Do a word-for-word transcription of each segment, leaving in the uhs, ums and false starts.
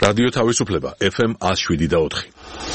რადიო თავისუფლება ეფ ემ one oh seven და four.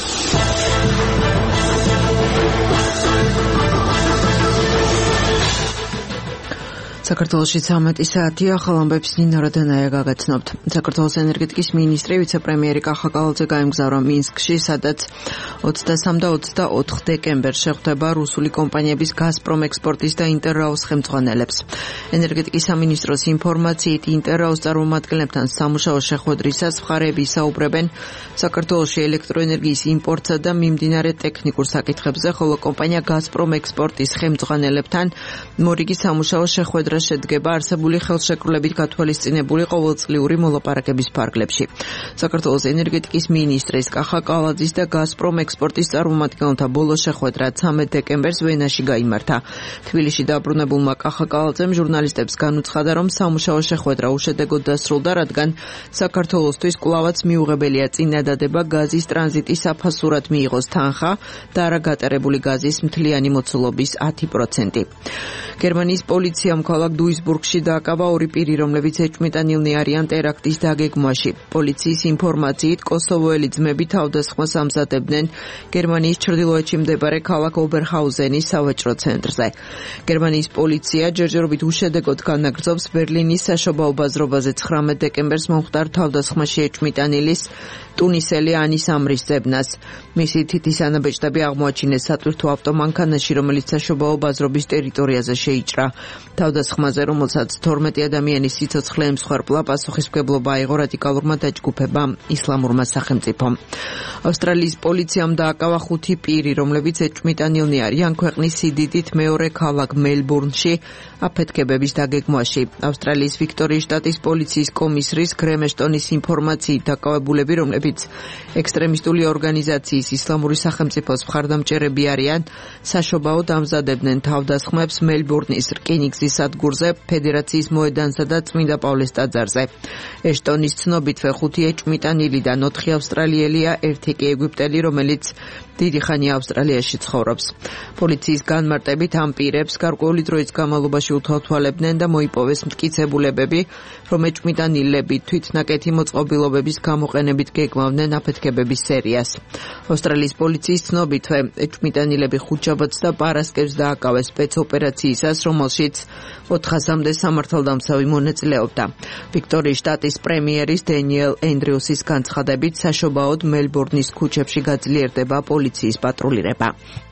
საქართველოში ცამეტი საათია, ახალ ამბებს ნინა როდანაია გაგაცნობთ. საქართველოს ენერგეტიკის მინისტრი ვიცე-პრემიერი კახა კალაძე გაემგზავრა მინსკში, სადაც ოცდასამი და ოცდაოთხ დეკემბერს შეხვდება რუსული კომპანიების გაზპრომ ექსპორტის და ინტერრაოს ხელმძღვანელებს. ენერგეტიკის სამინისტროს ინფორმაციით ინტერრაოს წარმომადგენლებთან სამუშაო შეხვედრისას მხარეები ისაუბრებენ საქართველოში ელექტროენერგიის იმპორტსა და მიმდინარე ტექნიკურ საკითხებზე, ხოლო კომპანია გაზპრომ ექსპორტის ხელმძღვანელებთან მორიგი სამუშაო შეხვედრა შედგება არსებული ხელშეკრულებით გათვალისწინებული ყოველწლიური მოლაპარაკების ფარგლებში. საქართველოს ენერგეტიკის მინისტრის კახა კალაძის და გაზპრომ ექსპორტის წარმომადგენელთა ბოლო შეხვედრა ცამეტ დეკემბერს ვენაში გაიმართა. თბილისში დაბრუნებულმა კახა კალაძემ ჟურნალისტებს განუცხადა, რომ სამუშაო შეხვედრა უშედეგოდ დასრულდა, რადგან საქართველოსთვის კვლავაც მიუღებელია წინადადება გაზის ტრანზიტის საფასურად მიიღოს თანხა და არა გატარებული გაზის მთლიანი მოცულობის ათი პროცენტი. გერმანიის პოლიციამ ქალაქ დუისბურგში დააკავა ორი პირი, რომლებიც ეჭვმიტანილნი არიან ტერაქტის დაგეგმვაში. პოლიციის ინფორმაციით კოსოვოელი ძმები თავდასხმას ამზადებდნენ გერმანიის ჩრდილოეთში მდებარე ქალაქ ობერჰაუზენის სავაჭრო ცენტრზე. გერმანიის პოლიცია ჯერჯერობით უშედეგოდ განაგრძობს ბერლინის საშობაო ბაზრობაზე ცხრამეტ დეკემბერს მომხდარ თავდასხმაში ეჭვმიტანილის ტუნისელი ანის ამრის ძებნას. მისი თითის ანაბეჭდები აღმოაჩინეს სატვირთო ავტომანქანაში, რომელიც საშობაო ბაზრობის ტერიტორიაზე შეიჭრა. თავდასხმაზე, რომელსაც თორმეტი ადამიანის სიცოცხლე ემსხვერპლა, პასუხისმგებლობა აიღო რადიკალურმა დაჯგუფებამ ისლამურმა სახელმწიფომ. ავსტრალიის პოლიციამ დააკავა ხუთი პირი, რომლებიც ეჭვმიტანილნი არიან ქვეყნის სიდიდით მეორე ქალაქ მელბურნში აფეთქებების დაგეგმვაში. ავსტრალიის ვიქტორიის შტატის პოლიციის კომისრის გრემ ეშტონის ინფორმაციით დაკავებულები, რომლებიც ექსტრემისტული ორგანიზაციის ისლამური სახელმწიფოს მხარდამჭერები არიან, საშობაოდ ამზადებდნენ თავდასხმებს მელბურნის რკინიგზის სადგურზე, ფედერაციის მოედანსა და წმინდა პავლეს ტაძარზე. ეშტონის ცნობითვე ხუთი ეჭვმიტანილიდან ოთხი ავსტრალიელია, ერთი კი ეგვიპტელი, რომელიც დიდი ხანია ავსტრალიაში ცხოვრობს. პოლიციის განმარტებით ამ პირებს გარკვეული დროის განმავლობაში უთვალთვალებდნენ და მოიპოვეს მტკიცებულებები, რომ ეჭვმიტანილები თვითნაკეთი მოწყობილობების გამოყენებით გეგმავდნენ აფეთქებების სერიას. ავსტრალიის პოლიციის ცნობითვე ეჭვმიტანილები ხუთშაბათს და პარასკევს დააკავეს სპეცოპერაციისას, რომელშიც ოთხასამდე სამართალდამცავი მონაწილეობდა. ვიქტორიის შტატის პრემიერის დენიელ ენდრიუსის განცხადებით, საშობაოდ მელბურნის ქუჩებში გაძლიერდება პოლიციის პატრულირება.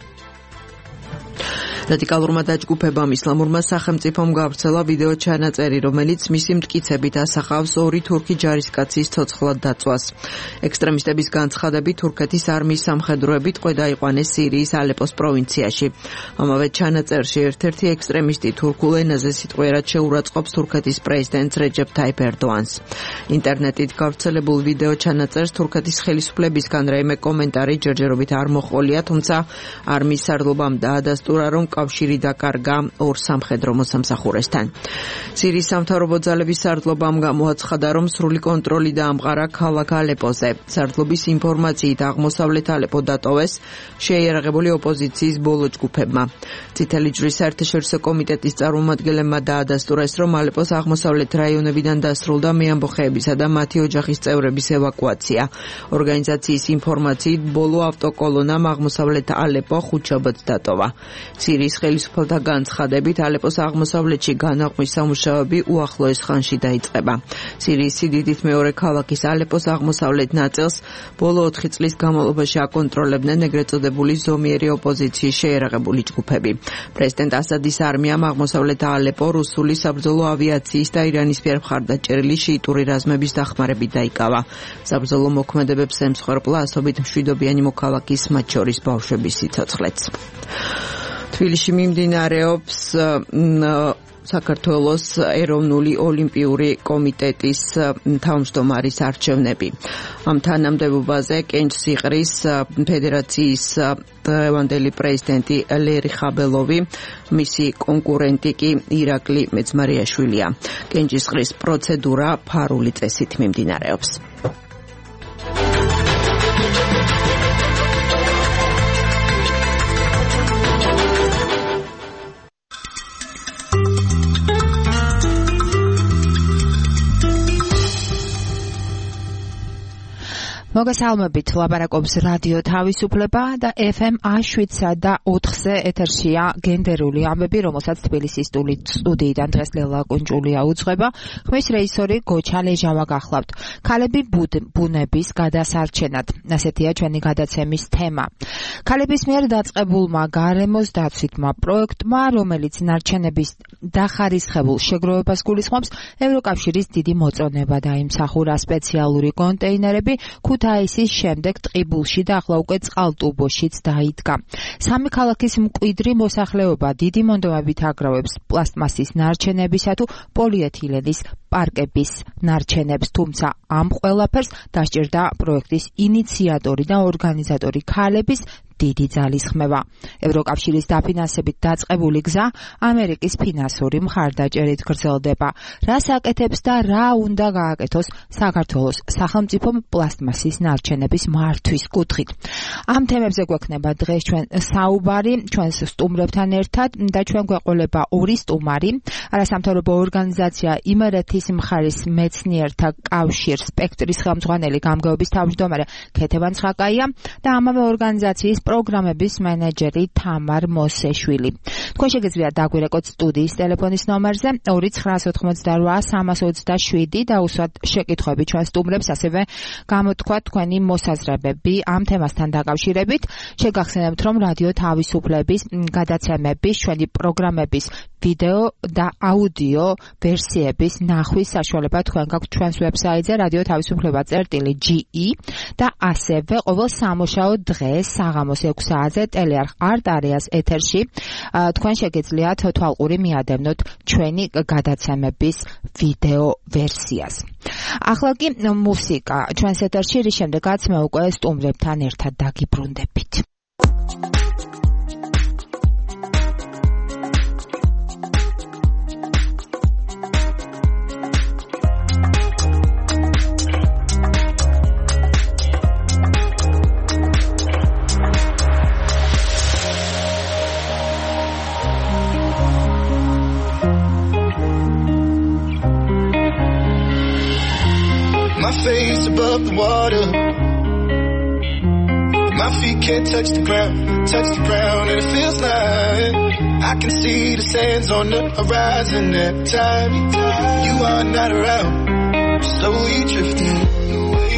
რადიკალურმა დაჯგუფებამ ისლამურმა სახელმწიფომ გავრცელა ვიდეო ჩანაწერი, რომელიც მისი მტკიცებით ასახავს ორი თურქი ჯარისკაცის ცოცხლად დაწვას. ექსტრემისტების განცხადებით, თურქეთის არმიის სამხედროები ტყვე დაიყვანეს სირიის ალეპოს პროვინციაში. ამავე ჩანაწერში ერთ-ერთი ექსტრემისტი თურქულ ენაზე სიტყვიერად შეურაცხყოფს თურქეთის პრეზიდენტს რეჯეფ თაიფ ერდოანს. ინტერნეტით გავრცელებულ ვიდეო ჩანაწერს თურქეთის ხელისუფლებისგან რაიმე კომენტარი ჯერჯერობით არ მოჰყოლია, თუმცა არმიის სარდლობამ დაადასტურა, რომ კავშირი დაკარგა ორ სამხედრო მოსამსახურესთან. სირიის სამთავრობო ძალების სარდლობამ გამოაცხადა, რომ სრული კონტროლი დაამყარა ქალაქ ალეპოზე. სარდლობის ინფორმაციით აღმოსავლეთ ალეპო დატოვეს შეიარაღებული ოპოზიციის ბოლო ჯგუფებმა. წითელი ჯვრის საერთაშორისო კომიტეტის წარმომადგენლებმა დაადასტურეს, რომ ალეპოს აღმოსავლეთ რაიონებიდან დასრულდა მეამბოხეებისა და მათი ოჯახის წევრების ევაკუაცია. ორგანიზაციის ინფორმაციით ბოლო ავტოკოლონამ აღმოსავლეთ ალეპო ხუთშაბათს დატოვა. სირიის ხელისუფალთა განცხადებით, ალეპოს აღმოსავლეთში განაყმვის სამუშაოები უახლოეს ხანში დაიწყება. სირიის სიდიდით მეორე ქალაქის ალეპოს აღმოსავლეთ ნაწილს ბოლო ოთხი წლის განმავლობაში აკონტროლებდნენ ეგრეთ წოდებული ზომიერი ოპოზიციის შეიარაღებული ჯგუფები. პრეზიდენტ ასადის არმიამ აღმოსავლეთ ალეპო რუსული საბრძოლო ავიაციის და ირანის მიერ მხარდაჭერილი შიიტური რაზმების დახმარებით დაიკავა. საბრძოლო მოქმედებებს ემსხვერპლა ასობით მშვიდობიანი მოქალაქის, მათ შორის ბავშვების სიცოცხლეც. თბილისში მიმდინარეობს საქართველოს ეროვნული ოლიმპიური კომიტეტის თავმჯდომარის არჩევნები. ამ თანამდებობაზე კენჭს იყრის ფედერაციის დღევანდელი პრეზიდენტი ლერი ხაბელოვი, მისი კონკურენტი კი ირაკლი მეძმარიაშვილია. კენჭისყრის პროცედურა ფარული წესით მიმდინარეობს. მოგესალმებით, ლაპარაკობს რადიო თავისუფლება და ეფ ემ შვიდსა და ოთხზე ეთერშია გენდერული ამბები, რომელსაც თბილისის სტუდიიდან დღეს ლელა კუნჭულია უძღვება. ხმის რეჟისორი გოჩა ლეჟავა გახლავთ. ქალები ბუნების გადასარჩენად. ასეთია ჩვენი გადაცემის თემა. ქალების მიერ დაწყებულმა გარემოს დაცვითმა პროექტმა, რომელიც ნარჩენების დახარისხებულ შეგროვებას გულისხმობს, ევროკავშირის დიდი მოწონება დაიმსახურა. სპეციალური კონტეინერები ქუთაისის შემდეგ ტყიბულში და ახლა უკვე წყალტუბოშიც დაიდგა. სამი ქალაქის მკვიდრი მოსახლეობა დიდი მონდომებით აგროვებს პლასტმასის ნარჩენებისა თუ პოლიეთილენის პარკების ნარჩენებს, თუმცა ამ ყველაფერს დასჭირდა პროექტის ინიციატორი და ორგანიზატორი ქალების დიდი ძალისხმევა. ევროკავშირის დაფინანსებით დაწყებული გზა ამერიკის ფინანსური მხარდაჭერით გრძელდება. რას აკეთებს და რა უნდა გააკეთოს საქართველოს სახელმწიფომ პლასტმასის ნარჩენების მართვის კუთხით. ამ თემებზე გვექნება დღეს ჩვენ საუბარი ჩვენს სტუმრებთან ერთად და ჩვენ გვეყოლება ორი სტუმარი, არასამთავრობო ორგანიზაცია იმერეთის მხარის მეცნიერთა კავშირ სპექტრის ხელმძღვანელი გამგეობის თავმჯდომარე ქეთევან ცხაკაია და ამავე ორგანიზაციის პროგრამების მენეჯერი თამარ მოსეშვილი. თქვენ შეგიძლიათ დაგვირეკოთ სტუდიის ტელეფონის ნომერზე ორი ცხრაას ოთხმოცდარვა სამას ოცდაშვიდი და უსვათ შეკითხვები ჩვენ სტუმრებს, ასევე გამოთქვათ თქვენი მოსაზრებები ამ თემასთან დაკავშირებით. შეგახსენებთ, რომ რადიო თავისუფლების გადაცემების, ჩვენი პროგრამების ვიდეო და აუდიო ვერსიების ნახვის საშუალება თქვენ გაქვთ ჩვენს ვებსაიტზე რადიო თავისუფლება წერტილი ჯი ი და ასევე ყოველ სამუშაო დღეს საღამოს ექვს საათზე ტელეარხ არტ-არეას ეთერში თქვენ შეგიძლიათ თვალყური მიადევნოთ ჩვენი გადაცემების ვიდეო ვერსიას. ახლა კი მუსიკა ჩვენს ეთერში, რის შემდეგაც მე უკვე სტუმრებთან ერთად დაგიბრუნდებით. My face above the water, my feet can't touch the ground, touch the ground, and it feels like I can see the sands on the horizon every time you are not around. Slowly drifting away,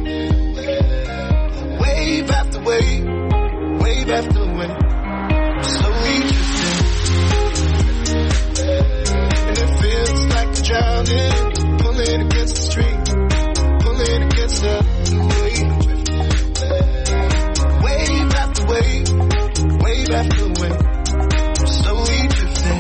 wave after wave, wave after wave, slowly drifting, and it feels like I'm drowning, pulling against the stream. Against the wave, wave after wave, wave after wave, slowly drifting.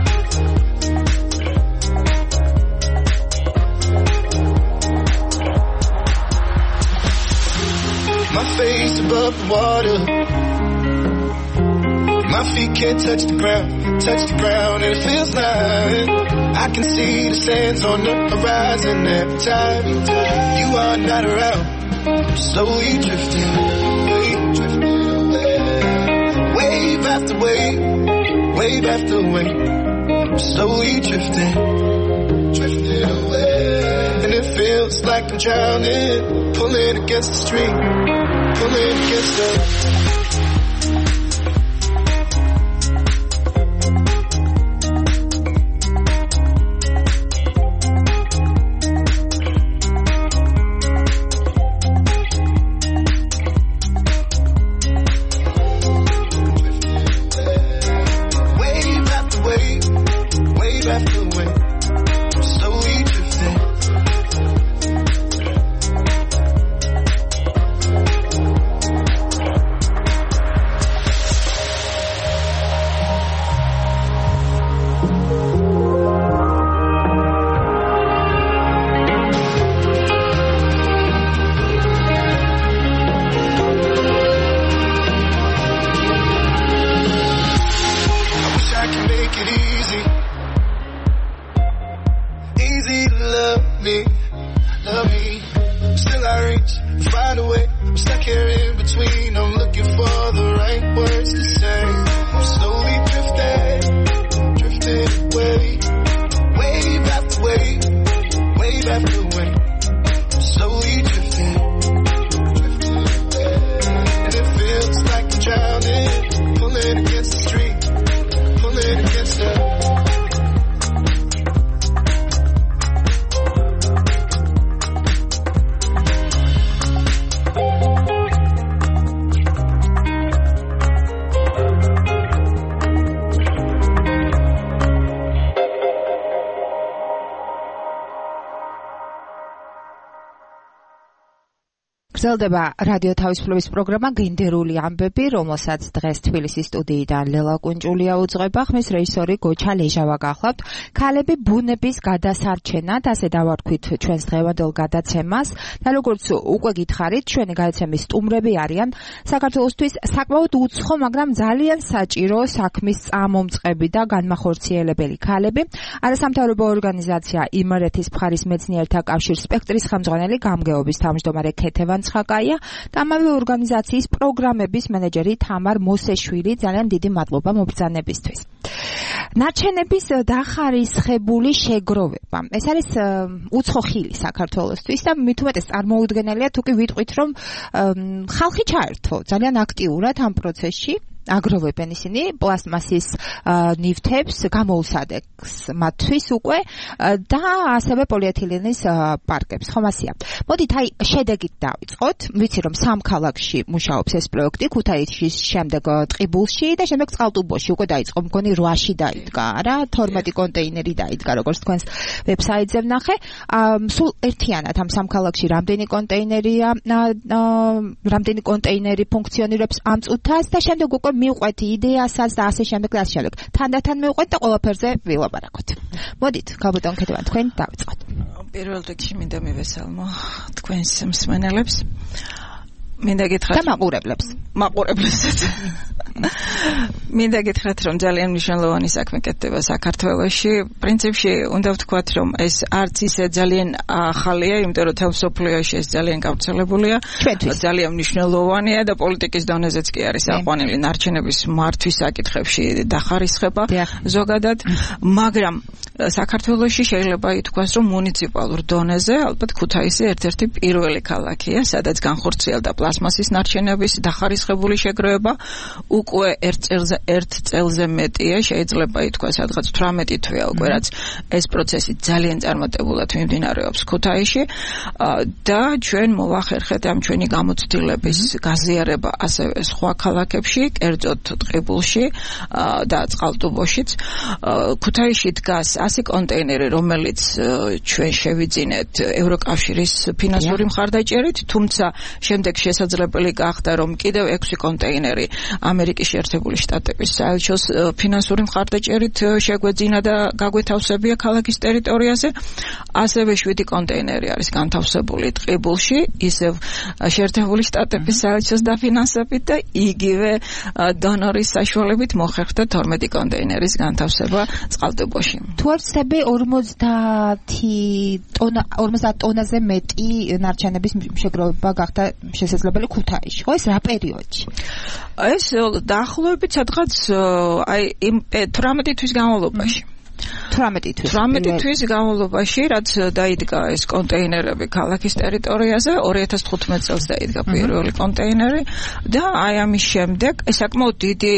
My face above the water, my feet can't touch the ground, touch the ground, and it feels like I can see the sands on the horizon every time you are not around. Slowly drifting away, drifting away, wave after wave, wave after wave, slowly drifting, drifting away, and it feels like I'm drowning, pulling against the stream, pulling against the. Slowly drifting გრძელდება რადიო თავისუფლების პროგრამა გენდერული ამბები, რომელსაც დღეს თბილისის სტუდიიდან ლელა კუნჭულია უძღვება, ხმის რეჟისორი გოჩა ლეჟავა გახლავთ. ქალები ბუნების გადასარჩენად, ასე დავარქვით ჩვენს დღევანდელ გადაცემას და როგორც უკვე გითხარით, ჩვენი გადაცემის სტუმრები არიან საქართველოსთვის საკმაოდ უცხო, მაგრამ ძალიან საჭირო საქმის წამომწყები და განმახორციელებელი ქალები. არასამთავრობო ორგანიზაცია იმერეთის მხარის მეცნიერთა კავშირის სპექტრის ხელმძღვანელი გამგეობის თავმჯდომარე ქეთევან ცხაკაია და ამავე ორგანიზაციის პროგრამების მენეჯერი თამარ მოსეშვილი. ძალიან დიდი მადლობა მობრძანებისთვის. ნარჩენების დახარისხებული შეგროვება. ეს არის უცხო ხილი საქართველოსთვის და მით უმეტეს წარმოუდგენელია თუ კი ვიტყვით რომ ხალხი ჩაერთო ძალიან აქტიურად ამ პროცესში. აგროვებენ ისინი პლასტმასის ნივთებს, გამოუსადებს მათთვის უკვე და ასევე პოლიეთილენის პარკებს. ხომ ასია. მოდით აი შედეგით დავიწყოთ. ვიცი რომ სამ ქალაქში მუშაობს ეს პროექტი, ქუთაისის შემდეგ ტყიბულში და შემდეგ წყალტუბოში უკვე დაიწყო, მგონი რვაში დაიდგა, არა? თორმეტი კონტეინერი დაიდგა, როგორც თქვენს ვებსაიტზე ვნახე. სულ ერთიანად ამ სამ ქალაქში რამდენი კონტეინერია, რამდენი კონტეინერი ფუნქციონირებს ამ წუთას და შემდეგ უკვე მივყვეთ იდეასაც და ასე შემდეგ და ასე შემდეგ. თანდათან მივყვეთ და ყველაფერზე ვილაპარაკოთ. მოდით, ქალბატონ ქეთევან, თქვენ დავიწყოთ. პირველ რიგში მინდა მივესალმო თქვენს მსმენელებს. მინდა გითხრათ და მაყურებლებს. მაყურებლებსაც. მინდა გითხრათ რომ ძალიან მნიშვნელოვანი საქმე კეთდება საქართველოში. პრინციპში უნდა ვთქვათ რომ ეს არც ისე ძალიან ახალია, იმიტომ რომ თელ სოფლიოში ეს ძალიან გავრცელებულია. ძალიან მნიშვნელოვანია და პოლიტიკის დონეზეც კი არის აყვანილი ნარჩენების მართვის საკითხებში დახარისხება ზოგადად, მაგრამ საქართველოში შეიძლება ითქვას რომ მუნიციპალურ დონეზე ალბათ ქუთაისი ერთ-ერთი პირველი ქალაქია, სადაც განხორციელდა პლასმასის ნარჩენების დახარისხებული შეგროვება. უკვე ერთ წელზე ერთ წელზე მეტია, შეიძლება ითქვას სადღაც თვრამეტი თვეა უკვე რაც ეს პროცესი ძალიან წარმატებულად მიმდინარეობს ქუთაისში და ჩვენ მოვახერხეთ ამ ჩვენი გამოცდილების გაზიარება ასევე სხვა ქალაქებში, კერძოდ ტყიბულში და წყალტუბოშიც. ქუთაისში დგას ასი კონტეინერი, რომელიც ჩვენ შევიძინეთ ევროკავშირის ფინანსური მხარდაჭერით, თუმცა შემდეგ შესაძლებელი გახდა რომ კიდევ ექვსი კონტეინერი ამერიკის შეერთებული შტატების საელჩოს ფინანსური მხარდაჭერით შეგვეძინა და გაგვეთავსებია ქალაქის ტერიტორიაზე. ასევე შვიდი კონტეინერი არის განთავსებული ტყიბულში, ისევ შეერთებული შტატების საელჩოს დაფინანსებით და იგივე დონორის საშუალებით მოხერხდა თორმეტი კონტეინერის განთავსება წყალტუბოში. თუ არ ვცდები ორმოცდაათი ტონა ორმოცდაათ ტონაზე მეტი ნარჩენების შეგროვება გახდა შესაძლებელი ქუთაისში. ხო, ეს რა პერიოდში? ეს დაახლოებით სადღაც აი იმ თვრამეტი თვის განმავლობაში. თვრამეტი თვის. თვრამეტი თვის განმავლობაში, რაც დაიდგა ეს კონტეინერები ქალაქის ტერიტორიაზე, ორი ათას თხუთმეტ წელს დაიდგა პირველი კონტეინერი და აი ამის შემდეგ ეს საკმაოდ დიდი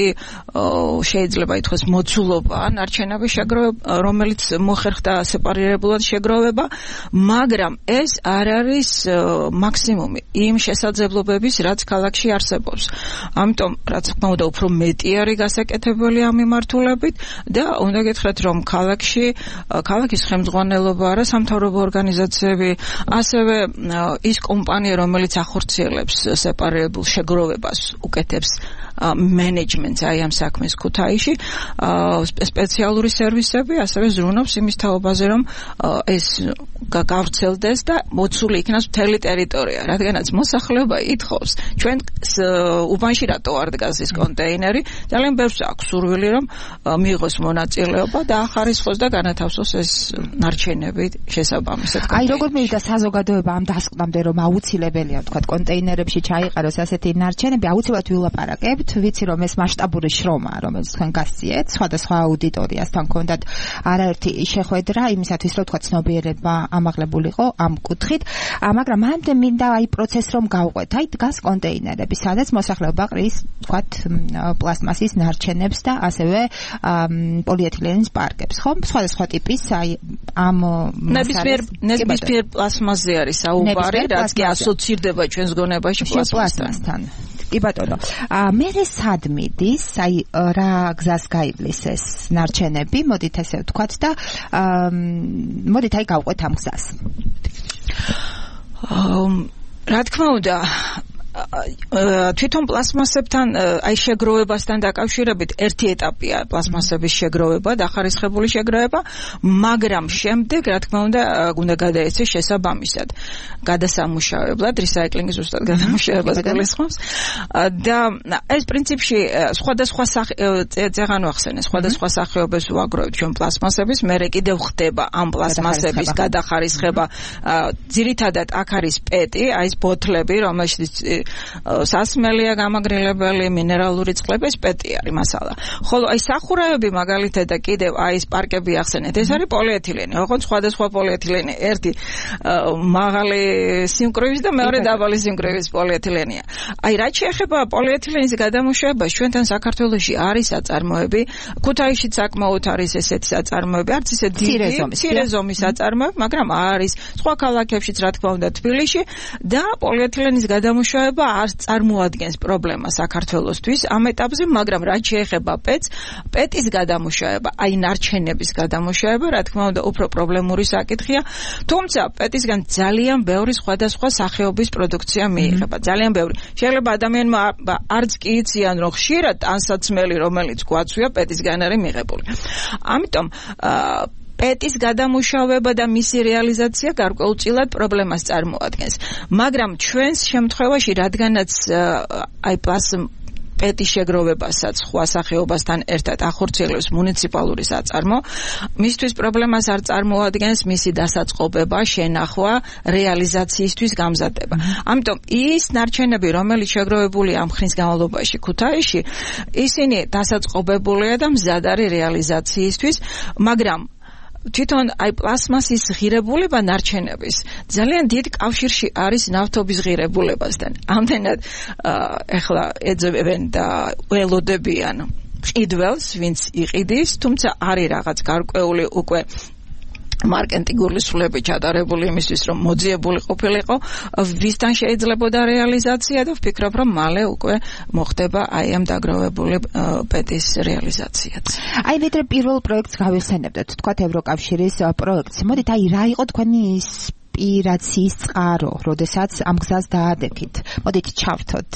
შეიძლება ითქვას მოცულობა ნარჩენების შეგროვება, რომელიც მოხერხდა სეპარირებულად შეგროვება, მაგრამ ეს არ არის მაქსიმუმი იმ შესაძლებლობების, რაც ქალაქში არსებობს. ამიტომ რაც თქმა უნდა უფრო მეტი არის გასაკეთებელი ამ მიმართულებით და უნდა გითხრათ რომ ქალაქში ქალაქის ხელმძღვანელობა, არასამთავრობო ორგანიზაციები, ასევე ის კომპანია, რომელიც ახორციელებს სეპარირებულ შეგროვებას, უკეთებს მენეჯმენტს აი ამ საქმეს ქუთაისში, სპეციალური სერვისები ასევე ზრუნავს იმის თაობაზე, რომ ეს გავრცელდეს და მოცული იქნას მთელი ტერიტორია, რადგანაც მოსახლეობა ითხოვს, ჩვენ უბანში რატო არ დგას ეს კონტეინერი, ძალიან ბევრს აქვს სურვილი, რომ მიიღოს მონაწილეობა და ახარისხოს და განათავსოს ეს ნარჩენები შესაბამისად. აი როგორ მივიდა საზოგადოება ამ დასკვნამდე, რომ აუცილებელია თქვა კონტეინერებში ჩაიყაროს ასეთი ნარჩენები, აუცილებლად ვილაპარაკებთ. ვიცი რომ ეს მასშტაბური შრომაა, რომელიც თქვენ გასწიეთ, სხვადასხვა აუდიტორიასთან კონდათ არაერთი შეხვედრა იმისათვის, რომ თქვა ცნობიერება ამაღლებულიყო ამ კუთხით, მაგრამ მანამდე მინდა აი პროცესს რომ გავყვეთ. აი დგას კონტეინერები, სადაც მოსახლეობა ყრის თქვა პლასტმასის ნარჩენებს და ასევე პოლიეთილენის პარკებს, ხო? სხვადასხვა ტიპის აი ამ ნებისმიერ ნებისმიერ პლასმასზე არის საუბარი, რაც კი ასოცირდება ჩვენს გონებაში პლასმასთან. კი ბატონო. მე სად მიდის, აი რა გზას გაივლის ეს ნარჩენები, მოდით ესე ვთქვათ და მოდით აი გავყვეთ ამ გზას. რა თქმა უნდა თვითონ პლასმასებთან აი შეგროვებასთან დაკავშირებით ერთი ეტაპია პლასმასების შეგროვება, დახარისხებული შეგროვება, მაგრამ შემდეგ რა თქმა უნდა უნდა გადაეცეს შესაბამისად გადასამუშავებლად, რისაიკლინგის ზუსტად გადამუშავებას გულისხმობს და ეს პრინციპში სხვადასხვა წეგან ვახსენე, სხვადასხვა სახეობებს ვაგროვებთ ჩვენ პლასმასების, მერე კიდევ ხდება ამ პლასმასების გადახარისხება. ძირითადად აქ არის პეტი, აი ეს ბოთლები, რომელშიც სასმელია გამაგრილებელი მინერალური წყლები, ეს პეტი არის მასალა. ხოლო აი სახურავები მაგალითად და კიდევ აი ეს პარკები ახსენეთ, ეს არის პოლიეთილენი. ოღონდ სხვადასხვა პოლიეთილენი, ერთი მაღალი სიმკვრივის და მეორე დაბალი სიმკვრივის პოლიეთილენია. აი რაც შეეხება პოლიეთილენის გადამუშავებას, ჩვენთან საქართველოში არის საწარმოები, ქუთაისშიც საკმაოდ არის ესეთი საწარმოები, არც ისე დიდი, მცირე ზომის საწარმოები, მაგრამ არის სხვა ქალაქებშიც, რა თქმა უნდა, თბილისში და პოლიეთილენის გადამუშავება არ წარმოადგენს პრობლემა საქართველოსთვის ამ ეტაპზე, მაგრამ რაც შეეხება პეტს, პეტის გადამუშავება, აი ნარჩენების გადამუშავება, რა თქმა უნდა, უფრო პრობლემური საკითხია, თუმცა პეტისგან ძალიან ბევრი სხვადასხვა სახეობის პროდუქცია მიიღება, ძალიან ბევრი. შეიძლება ადამიანმა არც კი იციან, რომ ხშირად ტანსაცმელი, რომელიც გვაცვია, პეტისგან არის მიღებული. ამიტომ პეტის გადამუშავება და მისი რეალიზაცია გარკვეულწილად პრობლემას წარმოადგენს. მაგრამ ჩვენს შემთხვევაში, რადგანაც აი პლას პეტის შეგროვებასაც სხვა სახეობასთან ერთად ახორციელებს მუნიციპალური საწარმო, მისთვის პრობლემას არ წარმოადგენს მისი დასაწყობება, შენახვა, რეალიზაციისთვის გამზადება. ამიტომ ის ნარჩენები, რომელიც შეგროვებულია ამ ხნის განმავლობაში ქუთაისში, ისინი დასაწყობებულია და მზად არის რეალიზაციისთვის, მაგრამ თვითონ აი პლასმასის ღირებულება ნარჩენების ძალიან დიდ კავშირში არის ნავთობის ღირებულებასთან. ამდენად ეხლა ეძებენ და ველოდებიან ყიდველს, ვინც იყიდის, თუმცა არის რაღაც გარკვეული უკვე მარკეტინგული სრულები ჩატარებული იმისთვის, რომ მოძიებული ყოფილიყო, ვისთან შეიძლებოდა რეალიზაცია და ვფიქრობ, რომ მალე უკვე მოხდება აი ამ დაგროვებული პეტის რეალიზაციაც. აი ვიდრე პირველ პროექტს გავიხსენებდეთ, თქვათ ევროკავშირის პროექტს. მოდით, აი რა იყო თქვენი ინსპირაციის წყარო, როდესაც ამ გზას დაადექით? მოდით ჩავრთოთ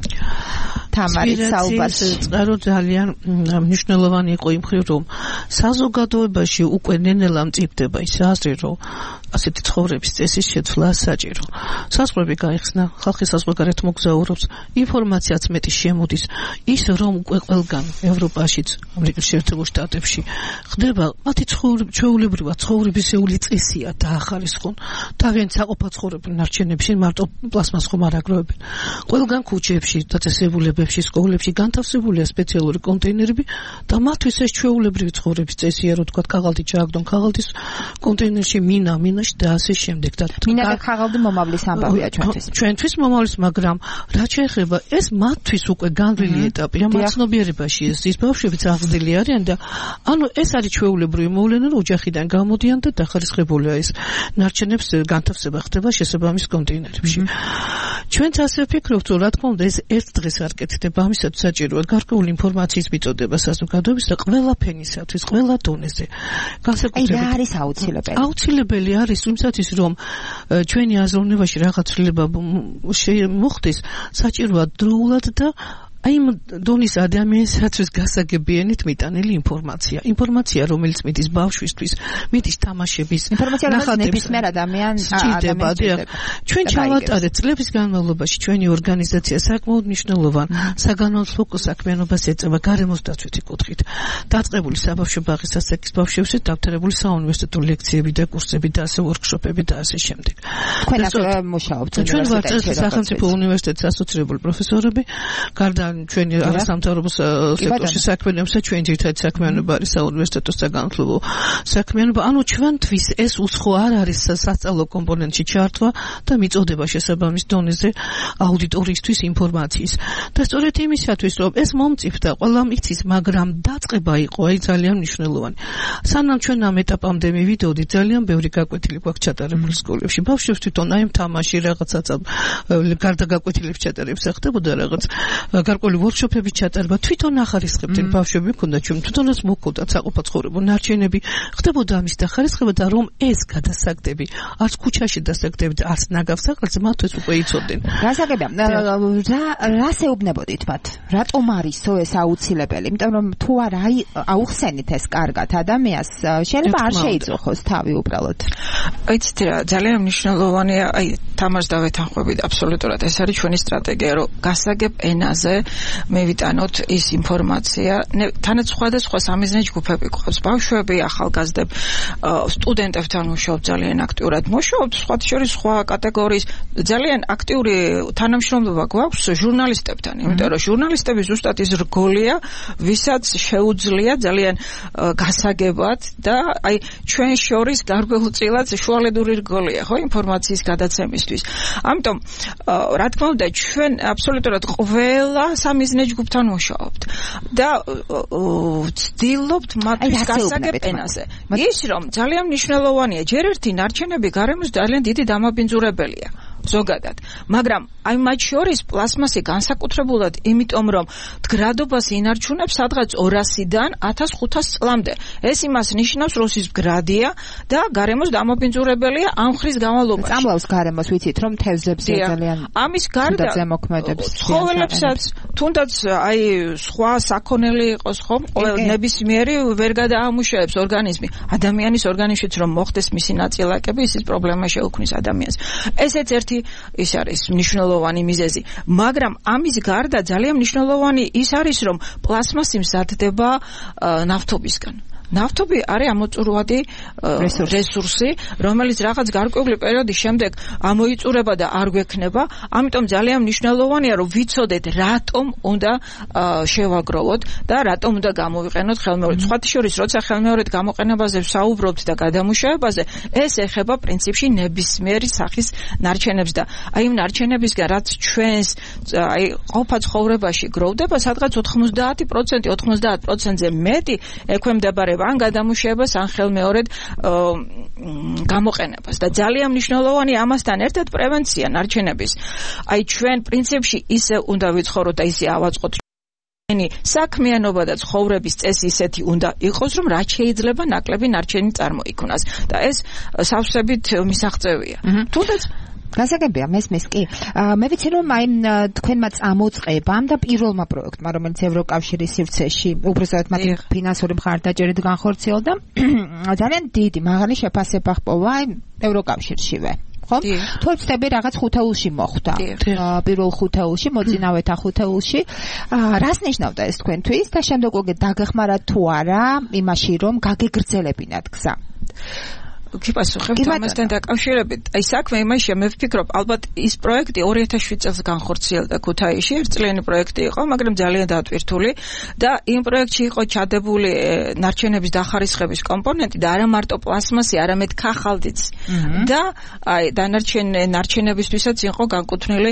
თამარის საუბარში. წყარო ძალიან მნიშვნელოვანი იყო იმ მხრივ, რომ საზოგადოებაში უკვე ნენელა მწიფდება ის აზრი, რომ ასეთი ცხოვრების წესის შეცვლა საჭირო. საზღვრები გაიხსნა, ხალხი საზღვარგარეთ მოგზაურობს, ინფორმაციაც მეტი შემოდის, ის რომ უკვე ყველგან ევროპაშიც, ამერიკის შეერთებულ შტატებში ხდება მათი ჩვეულებრივად ცხოვრებისეული წესია დაახარისხონ. თავიანთ საყოფა ცხოვრებრივ ნარჩენებში მარტო პლასმას ხომ არ აგროვებენ. ყველგან ქუჩებში, დაწესებულებებში, სკოლებში განთავსებულია სპეციალური კონტეინერები და მათთვის ეს ჩვეულებრივი ცხოვრების წესია, რომ თქვა ქაღალდი ჩააგდონ ქაღალდის კონტეინერში, მინა მინაში და ასე შემდეგ. მინა და ქაღალდი მომავლის ამბავია ჩვენთვის. ჩვენთვის მომავლის, მაგრამ რაც შეეხება ეს მათთვის უკვე განვლილი ეტაპია მაცნობიერებაში, ეს ის ბავშვებიც აღზრდილი არიან და ანუ ეს არის ჩვეულებრივი მოვლენა, რომ ოჯახიდან გამოდიან და დახარისხებულია ეს ნარჩენებს განთავსება ხდება შესაბამის კონტეინერებში. ჩვენც ასე ვფიქრობთ, რომ რა თქმა უნდა ეს ერთ დღეს არ კეთდება, ამისათვის საჭიროა გარკვეული ინფორმაციის მიწოდება საზოგადოების და ყველა ფენისათვის, ყველა დონეზე. განსაკუთრებით აი რა არის აუცილებელი? აუცილებელი არის იმისათვის, რომ ჩვენი აზროვნებაში რაღაც ცვლილება მოხდეს, საჭიროა დროულად და აი იმ დონის ადამიანისათვის გასაგებიანით მიტანილი ინფორმაცია. ინფორმაცია, რომელიც მიდის ბავშვისთვის, მიდის თამაშების, ინფორმაცია, რომელიც ნებისმიერ ადამიანს ჭირდება. ჩვენ ჩავატარეთ წლების განმავლობაში ჩვენი ორგანიზაცია საკმაოდ მნიშვნელოვან საგანმანათლებლო საქმიანობას ეწევა გარემოს დაცვითი კუთხით. დაწყებული საბავშვო ბაღის ასაკის ბავშვებს დავთარებული საუნივერსიტეტო ლექციები და კურსები და ასე ვორქშოპები და ასე შემდეგ. თქვენ ასე მუშაობთ ჩვენ ვართ სახელმწიფო უნივერსიტეტის ასოცირებული პროფესორები, გარდა ჩვენი არასამთავრობო სექტორში საქმიანობისა, ჩვენი ძირითადი საქმიანობა არის საუნივერსიტეტო საგანმანათლებლო საქმიანობა. ანუ ჩვენთვის ეს უცხო არ არის სასწავლო კომპონენტში ჩართვა და მიწოდება შესაბამის დონეზე აუდიტორიისთვის ინფორმაციის. და სწორედ იმისათვის, რომ ეს მომწიფდა, ყველამ იცის, მაგრამ დაწყება იყო აი ძალიან მნიშვნელოვანი. სანამ ჩვენ ამ ეტაპამდე მივიდოდით, ძალიან ბევრი გაკვეთილი გვაქვს ჩატარებული სკოლებში. ბავშვებს თვითონ აი თამაში რაღაცაც გარდა გაკვეთილებს ჩატარებს ხდებოდა რაღაც გარკვეული ვორქშოპების ჩატარება თვითონ ახარისხებდნენ ბავშვები მქონდა ჩვენ თვითონაც მოხდათ საყოფაცხოვრებო ნარჩენები ხდებოდა ამის დახარისხება და რომ ეს გადასაგდები არც ქუჩაში დასაგდები და არც ნაგავსაყრელზე მათ ეს უკვე იცოდნენ გასაგებია რა რას ეუბნებოდით მათ რატომ არისო ეს აუცილებელი იმიტომ რომ თუ არ აუხსენით ეს კარგად ადამიანს შეიძლება არ შეიწუხოს თავი უბრალოდ იცით რა ძალიან მნიშვნელოვანია აი თამაშს დავეთანხმებით აბსოლუტურად ეს არის ჩვენი სტრატეგია რომ გასაგებ ენაზე მევიტანოთ ის ინფორმაცია თანაც სხვადასხვა სამიზნე ჯგუფები გვყავს ბავშვები ახალგაზრდები სტუდენტებთან მუშაობთ ძალიან აქტიურად მუშაობთ სხვა შორის სხვა კატეგორიის ძალიან აქტიური თანამშრომლობა გვაქვს ჟურნალისტებთან იმიტომ რომ ჟურნალისტები ზუსტად ის რგოლია ვისაც შეუძლია ძალიან გასაგებად და აი ჩვენ შორის გარკვეულწილად შუალედური რგოლია ხო ინფორმაციის გადაცემისთვის ამიტომ რა თქმა უნდა ჩვენ აბსოლუტურად ყველა სამიზნე ჯგუფთან მუშაობთ და ვცდილობთ მათთვის გასაგებ ენაზე ის რომ ძალიან მნიშვნელოვანია ჯერ ერთი ნარჩენები გარემოს ძალიან დიდი დამაბინძურებელია ზოგადად მაგრამ აი მათ შორის პლასმასი განსაკუთრებულად იმიტომ რომ მდგრადობას ინარჩუნებს სადღაც ორასიდან ათას ხუთას წლამდე ეს იმას ნიშნავს რომ ის მდგრადია და გარემოს დამაბინძურებელია ამ ხრის განმავლობაში წამლავს გარემოს ვიცით რომ თევზებზე ძალიან ამის გარდა ზემოქმედებს ცხოველებსაც თუნდაც აი სხვა საქონელი იყოს ხომ ყოველ ნებისმიერი ვერ გადაამუშავებს ორგანიზმი ადამიანის ორგანიზმშიც რომ მოხდეს მისი ნაწილაკები ის პრობლემა შეუქმნის ადამიანს ესეც ერთი ის არის მნიშვნელოვანი მიზეზი მაგრამ ამის გარდა ძალიან მნიშვნელოვანი ის არის რომ პლასმასი მზადდება ნავთობისგან ნავთობი არის ამოწურვადი რესურსი, რომელიც რაღაც გარკვეული პერიოდის შემდეგ ამოიწურება და არ გვექნება, ამიტომ ძალიან მნიშვნელოვანია, რომ ვიცოდეთ, რატომ უნდა შევაგროვოთ და რატომ უნდა გამოვიყენოთ ხელმეორედ. სხვათა შორის, როცა ხელმეორედ გამოყენებაზე ვსაუბრობთ და გადამუშავებაზე, ეს ეხება პრინციპში ნებისმიერი სახის ნარჩენებს და აი იმ ნარჩენებისგან, რაც ჩვენს აი ყოფა ცხოვრებაში გროვდება, სადღაც ოთხმოცდაათი პროცენტი, ოთხმოცდაათ პროცენტზე მეტი ექვემდებარება ან გადამუშავებას ან ხელმეორედ გამოყენებას და ძალიან მნიშვნელოვანი ამასთან ერთად პრევენცია ნარჩენების. აი ჩვენ პრინციპში ისე უნდა ვიცხოვროთ და ისე ავაწყოთ საქმიანობა და ცხოვრების წესი ისეთი უნდა იყოს, რომ რაც შეიძლება ნაკლები ნარჩენი წარმოიქმნას და ეს სავსებით მისაღწევია. თუნდაც გასაგებია მესმის კი მე ვიცი რომ აი თქვენმა წამოწყებამ და პირველმა პროექტმა რომელიც ევროკავშირის სივრცეში უბრალოდ მათი ფინანსური მხარდაჭერით განხორციელდა ძალიან დიდი მაღალი შეფასება ჰპოვა ევროკავშირშივე ხო? თუ ვწდები რაღაც ხუთეულში მოხვდა. პირველ ხუთეულში, მოწინავეთა ხუთეულში. რას ნიშნავდა ეს თქვენთვის და შემდეგ უკვე დაგეხმარათ თუ არა იმაში რომ გაგეგრძელებინათ გზა? გიპასუხებთ ამასთან დაკავშირებით. აი საქმე იმაშია, მე ვფიქრობ, ალბათ ის პროექტი ორი ათას შვიდ წელს განხორციელდა ქუთაისში, ერთწლიანი პროექტი იყო, მაგრამ ძალიან დატვირთული და იმ პროექტში იყო ჩადებული ნარჩენების დახარისხების კომპონენტი და არა მარტო პლასმასი, არამედ ქაღალდიც. და აი დანარჩენ ნარჩენებისთვისაც იყო განკუთვნილი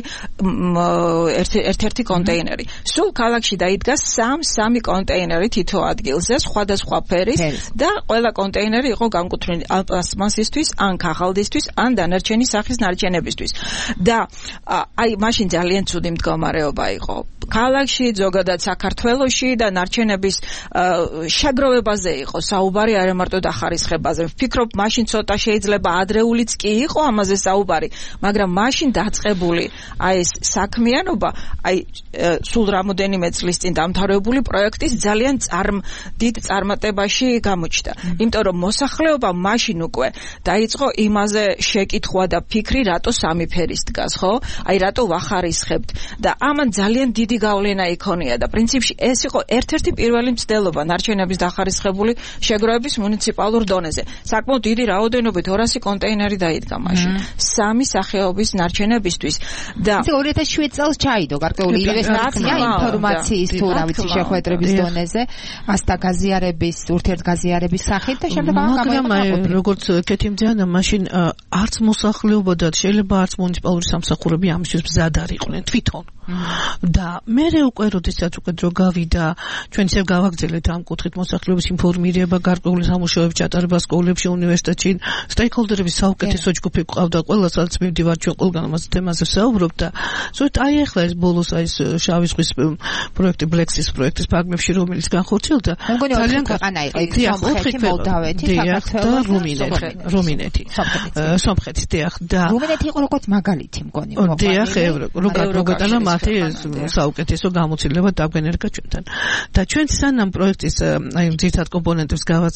ერთ-ერთი კონტეინერი. სულ ქალაქში დაიდგა სამ-სამი კონტეინერი თითო ადგილზე, სხვადასხვა ფერის და ყველა კონტეინერი იყო განკუთვნილი პლასმასისთვის, ან ქაღალდისთვის, ან დანარჩენი სახის ნარჩენებისთვის. და აი მაშინ ძალიან ცუდი მდგომარეობა იყო. ქალაქში, ზოგადად საქართველოში და ნარჩენების შეგროვებაზე იყო საუბარი, არა მარტო დახარისხებაზე. ვფიქრობ, მაშინ ცოტა შეიძლება ადრეულიც კი იყო ამაზე საუბარი, მაგრამ მაშინ დაწყებული აი ეს საქმიანობა, აი სულ რამოდენიმე წლის წინ დამთავრებული პროექტის ძალიან დიდ წარმატებაში გამოჩნდა. იმიტომ რომ მოსახლეობა მაშინ უკვე დაიწყო იმაზე შეკითხვა და ფიქრი, რატო სამი ფერის დგას, ხო? აი რატო ვახარისხებთ და ამან ძალიან დიდი გავლენა იქონია და პრინციპში ეს იყო ერთ-ერთი პირველი მცდელობა ნარჩენების დახარისხებული შეგროვების მუნიციპალურ დონეზე. საკმაოდ დიდი რაოდენობით ორასი კონტეინერი დაიდგა მაშინ სამი სახეობის ნარჩენებისთვის და ორი ათას შვიდ წელს ჩაიდო გარკვეული ინვესტიცია ინფორმაციის თუ რა ვიცი შეხვედრების დონეზე ასტაგაზიარების ურთიერთგაზიარების სახით და შემდეგ მაგრამ როგორც კეთიმძიანა მაშინ არც მოსახლეობა და შეიძლება არც მუნიციპალური სამსახურები ამისთვის მზად არ იყვნენ თვითონ და მე უკვე როდესაც უკვე დრო გავიდა ჩვენ ისევ გავაგრძელეთ ამ კუთხით მოსახლეობის ინფორმირება, გარკვეული სამუშაოების ჩატარება სკოლებში, უნივერსიტეტში, სტეიკჰოლდერების საუკეთესო ჯგუფი ყავდა, ყველასაც მივდივარ ჩვენ ყველგან ამაზე თემაზე საუბრობ და ზუსტად აი ახლა ეს ბოლოს აი ეს შავი ზღვის პროექტი ბლექსის პროექტის ფარგლებში რომელიც განხორციელდა ძალიან ქვეყანა იყო იქ სომხეთი, მოლდავეთი, საქართველო და რუმინეთი, რუმინეთი. სომხეთი დიახ და რუმინეთი იყო როგორც მაგალითი მგონი მოყვა. დიახ, ევროკროგეტანა მათი საუკეთესო გამოცდილება დაგვენერგა ჩვენთან. და ჩვენ სანამ პროექტის აი ძირითად კომპონენტებს გავაც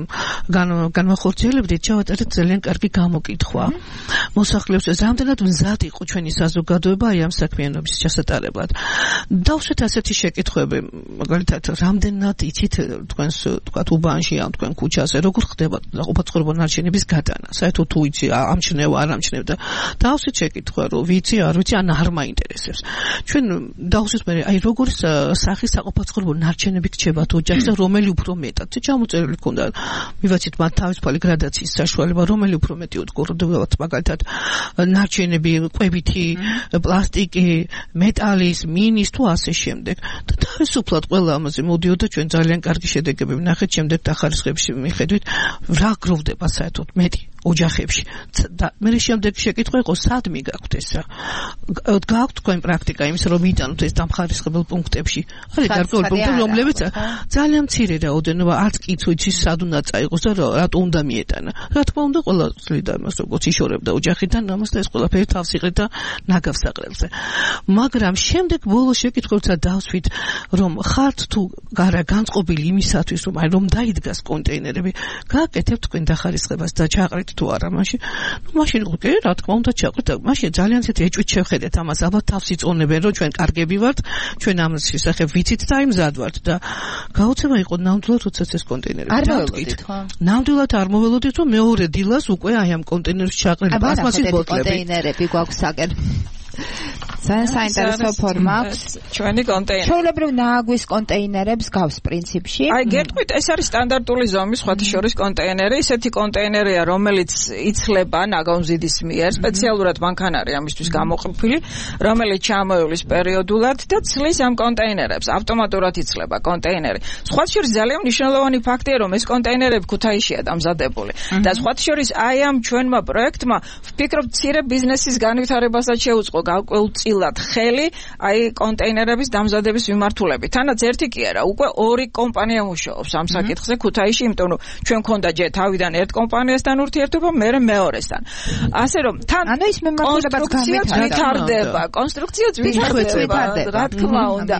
განვახორციელებდით, ჩავატარეთ ძალიან კარგი გამოკითხვა. მოსახლეებს რამდენად მზად იყო ჩვენი საზოგადოება აი ამ საქმიანობის ჩასატარებლად. დავშვეთ ასეთი შეკითხვები, მაგალითად, რამდენად იცით თქვენს თქვათ უბანში ან თქვენ ქუჩაზე როგორ ხდება უპაწყობილ ნარჩენების გადანა? საერთოდ თუ იცი ამჩნევა არ ამჩნევ და დავშვით შეკითხვა, რომ ვიცი არ ვიცი ან არ მაინტერესებს. ჩვენ დავშვით მე აი როგორი სახის საყოფაცხოვრებო ნარჩენები გრჩებათ ოჯახში და რომელი უფრო მეტად. ჩამოწერილი ქონდა მივაცით მათ თავისუფალი გრადაციის საშუალება, რომელი უფრო მეტი უდგურდებათ მაგალითად ნარჩენები, კვებითი, პლასტიკი, მეტალის, მინის თუ ასე შემდეგ. და თავისუფლად ყველა ამაზე მოდიოდა ჩვენ ძალიან კარგი შედეგები ვნახეთ შემდეგ დახარისხებში მიხედვით რა გროვდება საერთოდ მეტი ოჯახებში და მე შემდეგ შეკითხვა იყო სად მიგაქვთ ეს გაქვთ თქვენ პრაქტიკა იმის რომ მიტანოთ ეს დამხარისხებელ პუნქტებში არის გარკვეული პუნქტები რომლებიც ძალიან მცირე რაოდენობა არც კი იცის სად უნდა წაიღოს და რატო უნდა მიეტანა რა თქმა უნდა ყველა წლიდა იმას როგორც იშორებდა ოჯახიდან ამას და ეს ყველაფერი თავს იყრით და ნაგავს აყრელზე მაგრამ შემდეგ ბოლოს შეკითხვებსაც დავსვით რომ ხართ თუ არა განწყობილი იმისათვის რომ აი რომ დაიდგას კონტეინერები გააკეთებთ თქვენ დახარისხებას და ჩაყრით თუ არა მაშინ ნუ მაშინ უკვე რა თქმა უნდა ჩაყრით მაშინ ძალიან ცეთ ეჭვით შევხედეთ ამას ალბათ თავს იწონებენ რომ ჩვენ კარგები ვართ ჩვენ ამის შესახებ ვიცით და იმზად ვართ და გაოცება იყო ნამდვილად როდესაც ეს კონტეინერები არ მოველოდით ხო ნამდვილად არ მოველოდით რომ მეორე დილას უკვე აი ამ კონტეინერში ჩაყრილი პლასმასის ბოთლები კონტეინერები გვაქვს საკენ ძალიან საინტერესო ფორმა აქვს ჩვენი კონტეინერი. ჩვეულებრივ ნააგვის კონტეინერებს გავს პრინციპში. აი გეტყვით, ეს არის სტანდარტული ზომის სხვათა შორის კონტეინერი, ისეთი კონტეინერია, რომელიც იცლება ნაგავმზიდის მიერ, სპეციალურად მანქანა არის ამისთვის გამოყოფილი, რომელიც ჩამოევლის პერიოდულად და ცლის ამ კონტეინერებს, ავტომატურად იცლება კონტეინერი. სხვათა შორის ძალიან მნიშვნელოვანი ფაქტია, რომ ეს კონტეინერები ქუთაისშია დამზადებული და სხვათა შორის აი ამ ჩვენმა პროექტმა ვფიქრობ, მცირე ბიზნესის განვითარებასაც შეუწყო გავყოლწილად ხელი აი კონტეინერების დამზადების მიმართულებით. თანაც ერთი კი არა, უკვე ორი კომპანია მუშაობს ამ საკითხზე ქუთაისში, იმიტომ რომ ჩვენ მქონდა ჯერ თავიდან ერთ კომპანიასთან ურთიერთობა, მერე მეორესთან. ასე რომ თან ანუ ის მიმართულებაც განვითარდება, კონსტრუქციაც ვითარდება, რა თქმა უნდა.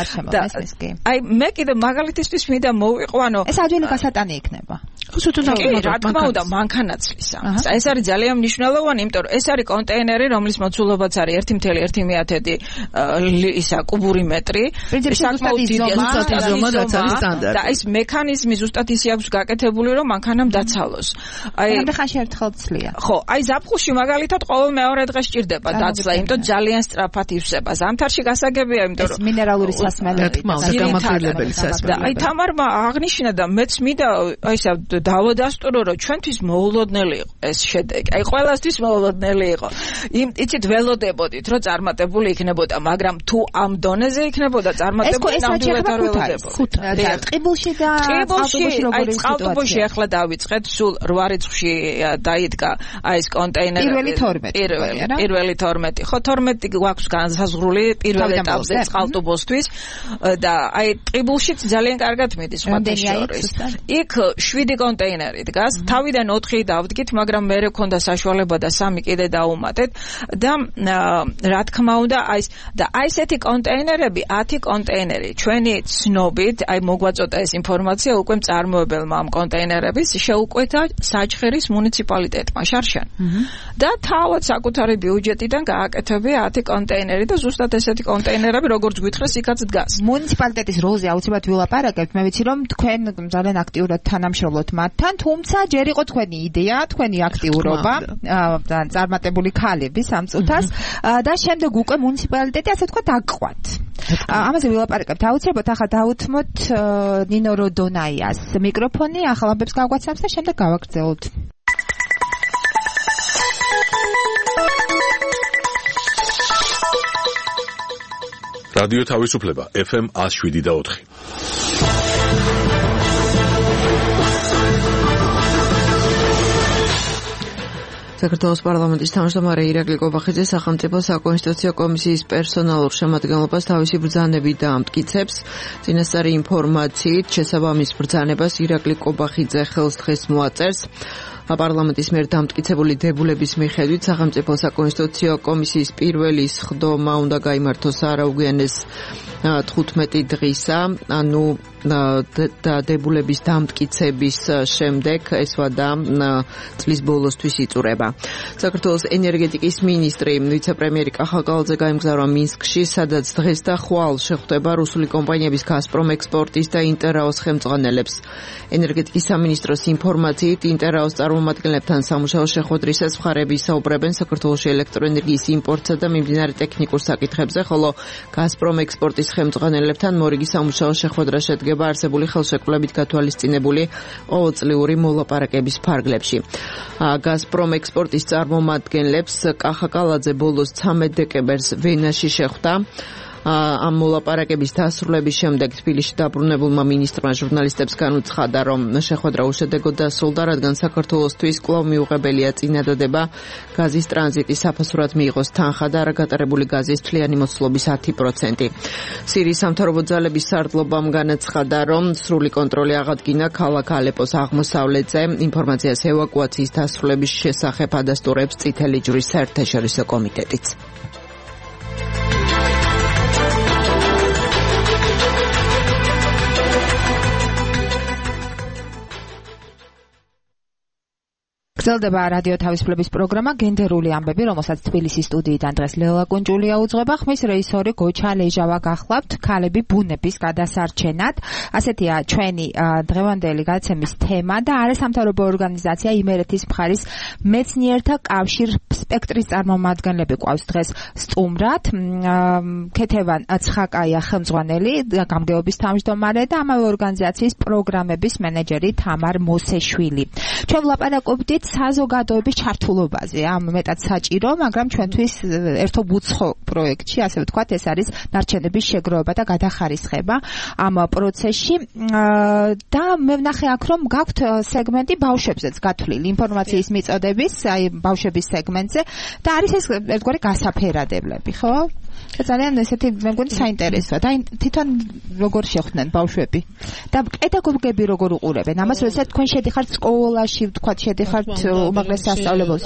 აი მე კიდე მაგალითისთვის მინდა მოვიყვანო. ეს ადვილი გასატანი იქნება. რა თქმა უნდა, მანქანაცლის ამას. ეს არის ძალიან მნიშვნელოვანი, იმიტომ რომ ეს არის კონტეინერი, რომლის მოცულობაც არის ერთი კoma ერთი მეათედი ისა კუბური მეტრი. საკმაოდ დიდი ზომა რაც არის სტანდარტი. და ეს მექანიზმი ზუსტად ისე აქვს გაკეთებული, რომ მანქანამ დაცალოს. აი რამდენ ხანში ერთხელ ცლია? ხო, აი ზაფხულში მაგალითად ყოველ მეორე დღეს სჭირდება დაცლა, იმიტომ ძალიან სწრაფად ივსება. ზამთარში გასაგებია, იმიტომ რომ ეს მინერალური სასმელები და გამართლებელი სასმელები. და აი თამარმა აღნიშნა და მეც მინდა აი ესა დავადასტურო, რომ ჩვენთვის მოულოდნელი იყო ეს შედეგი. აი ყველასთვის მოულოდნელი იყო. იმ იცით ველოდებოდით, რომ წარმატებული იქნებოდა, მაგრამ თუ ამ დონეზე იქნებოდა წარმატებული, ნამდვილად არ ველოდებოდით. და ტყიბულში და წყალტუბოში როგორი სიტუაცია? წყალტუბოში ახლა დავიწყეთ, სულ რვა რიცხვში დაიდგა აი ეს კონტეინერი. პირველი თორმეტი. პირველი თორმეტი. ხო, თორმეტი გვაქვს განსაზღვრული პირველ ეტაპზე წყალტუბოსთვის და აი ტყიბულშიც ძალიან კარგად მიდის სხვათა შორის. იქ შვიდი კონტეინერი დგას, თავიდან ოთხი დავდგით, მაგრამ მე მქონდა საშუალება და სამი კიდე დაუმატეთ და რა თქმა უნდა აი და აი ესეთი კონტეინერები, ათი კონტეინერი ჩვენი ცნობით, აი მოგვაწოდა ეს ინფორმაცია უკვე მწარმოებელმა ამ კონტეინერების შეუკვეთა საჩხერის მუნიციპალიტეტმა შარშან. და თავად საკუთარი ბიუჯეტიდან გააკეთებია ათი კონტეინერი და ზუსტად ესეთი კონტეინერები როგორც გვითხრეს იქაც დგას. მუნიციპალიტეტის როლზე აუცილებლად ვილაპარაკებთ, მე ვიცი რომ თქვენ ძალიან აქტიურად თანამშრომლობთ მათთან, თუმცა ჯერ იყო თქვენი იდეა, თქვენი აქტიურობა და წარმატებული ქალები სამწუთას და შემდეგ უკვე მუნიციპალიტეტი ასე თქვა დაგყვათ. ამაზე ვილაპარაკებთ აუცილებლად ახლა დაუთმოთ ნინო როდონაიას მიკროფონი, ახალ ამბებს გავგვაცნობს და შემდეგ გავაგრძელოთ. რადიო თავისუფლება ეფ ემ one oh seven და four. საქართველოს პარლამენტის თავმჯდომარე ირაკლი კობახიძე სახელმწიფო საკონსტიტუციო კომისიის პერსონალურ შემადგენლობას თავისი ბრძანებით დაამტკიცებს. წინასწარი ინფორმაციით შესაბამის ბრძანებას ირაკლი კობახიძე ხელს დღეს მოაწერს. პარლამენტის მიერ დამტკიცებული დებულების მიხედვით სახელმწიფო საკონსტიტუციო კომისიის პირველი სხდომა უნდა გაიმართოს არაუგვიანეს თხუთმეტი დღისა, ანუ და დებულების დამტკიცების შემდეგ ეს ვადა წლის ბოლოსთვის იწურება. საქართველოს ენერგეტიკის მინისტრი ვიცე-პრემიერი კახა კალაძე გაემგზავრა მინსკში, სადაც დღეს და ხვალ შეხვდება რუსული კომპანიების გაზპრომ ექსპორტის და ინტერაოს ხელმძღვანელებს. ენერგეტიკის სამინისტროს ინფორმაციით ინტერაოს წარმომადგენლებთან სამუშაო შეხვედრისას მხარები საუბრებენ საქართველოში ელექტროენერგიის იმპორტსა და მიმდინარე ტექნიკურ საკითხებზე, ხოლო გაზპრომ ექსპორტის ხელმძღვანელებთან მორიგი სამუშაო შეხვედრა შედგება არსებული ხელშეკრულებით გათვალისწინებული ყოველწლიური მოლაპარაკების ფარგლებში. გაზპრომ ექსპორტის წარმომადგენლებს კახა კალაძე ბოლოს ცამეტ დეკემბერს ვენაში შეხვდა. ამ მოლაპარაკების დასრულების შემდეგ თბილისში დაბრუნებულმა მინისტრმა ჟურნალისტებს განუცხადა, რომ შეხვედრა უშედეგოდ დასრულდა, რადგან საქართველოსთვის კვლავ მიუღებელია წინადადება გაზის ტრანზიტის საფასურად მიიღოს თანხა და არაგატარებული გაზის თვლიანი მოცულობის ten procent. სირიის სამთავრობო ძალების სარდლობამ განაცხადა, რომ სრული კონტროლი აღადგინა ქალაქ ალეპოს აღმოსავლეთზე. ინფორმაციას ევაკუაციის დასრულების შესახებ ადასტურებს წითელი ჯვრის საერთაშორისო კომიტეტიც. გრძელდება რადიო თავისუფლების პროგრამა გენდერული ამბები, რომელსაც თბილისის სტუდიიდან დღეს ლელა კუნჭულია უძღვება. ხმის რეჟისორი გოჩა ლეჟავა გახლავთ ქალები ბუნების გადასარჩენად. ასეთია ჩვენი დღევანდელი გადაცემის თემა და არასამთავრობო ორგანიზაცია იმერეთის მხარის მეცნიერთა კავშირ სპექტრის წარმომადგენლები ყავს დღეს სტუმრად. ქეთევან ცხაკაია ხელმძღვანელი, გამგეობის თავმჯდომარე და ამავე ორგანიზაციის პროგრამების მენეჯერი თამარ მოსეშვილი. ჩვენ ვლაპარაკობდით საზოგადოების ჩართულობაზე, ამ მეტად საჭირო, მაგრამ ჩვენთვის ერთობ უცხო პროექტში, ასე ვთქვათ, ეს არის ნარჩენების შეგროვება და გადახარისხება ამ პროცესში. და მე ვნახე აქ, რომ გაქვთ სეგმენტი ბავშვებზეც გათვლილი, ინფორმაციის მიწოდების, აი ბავშვების სეგმენტზე და არის ეს ერთგვარი გასაფერადებლები, ხო? ძალიან ესეთი მე მგონი საინტერესოა და თვითონ როგორ შეხვდნენ ბავშვები და პედაგოგები როგორ უყურებენ ამას, როდესაც თქვენ შედიხართ სკოლაში, ვთქვათ, შედიხართ უმაღლეს სასწავლებელში.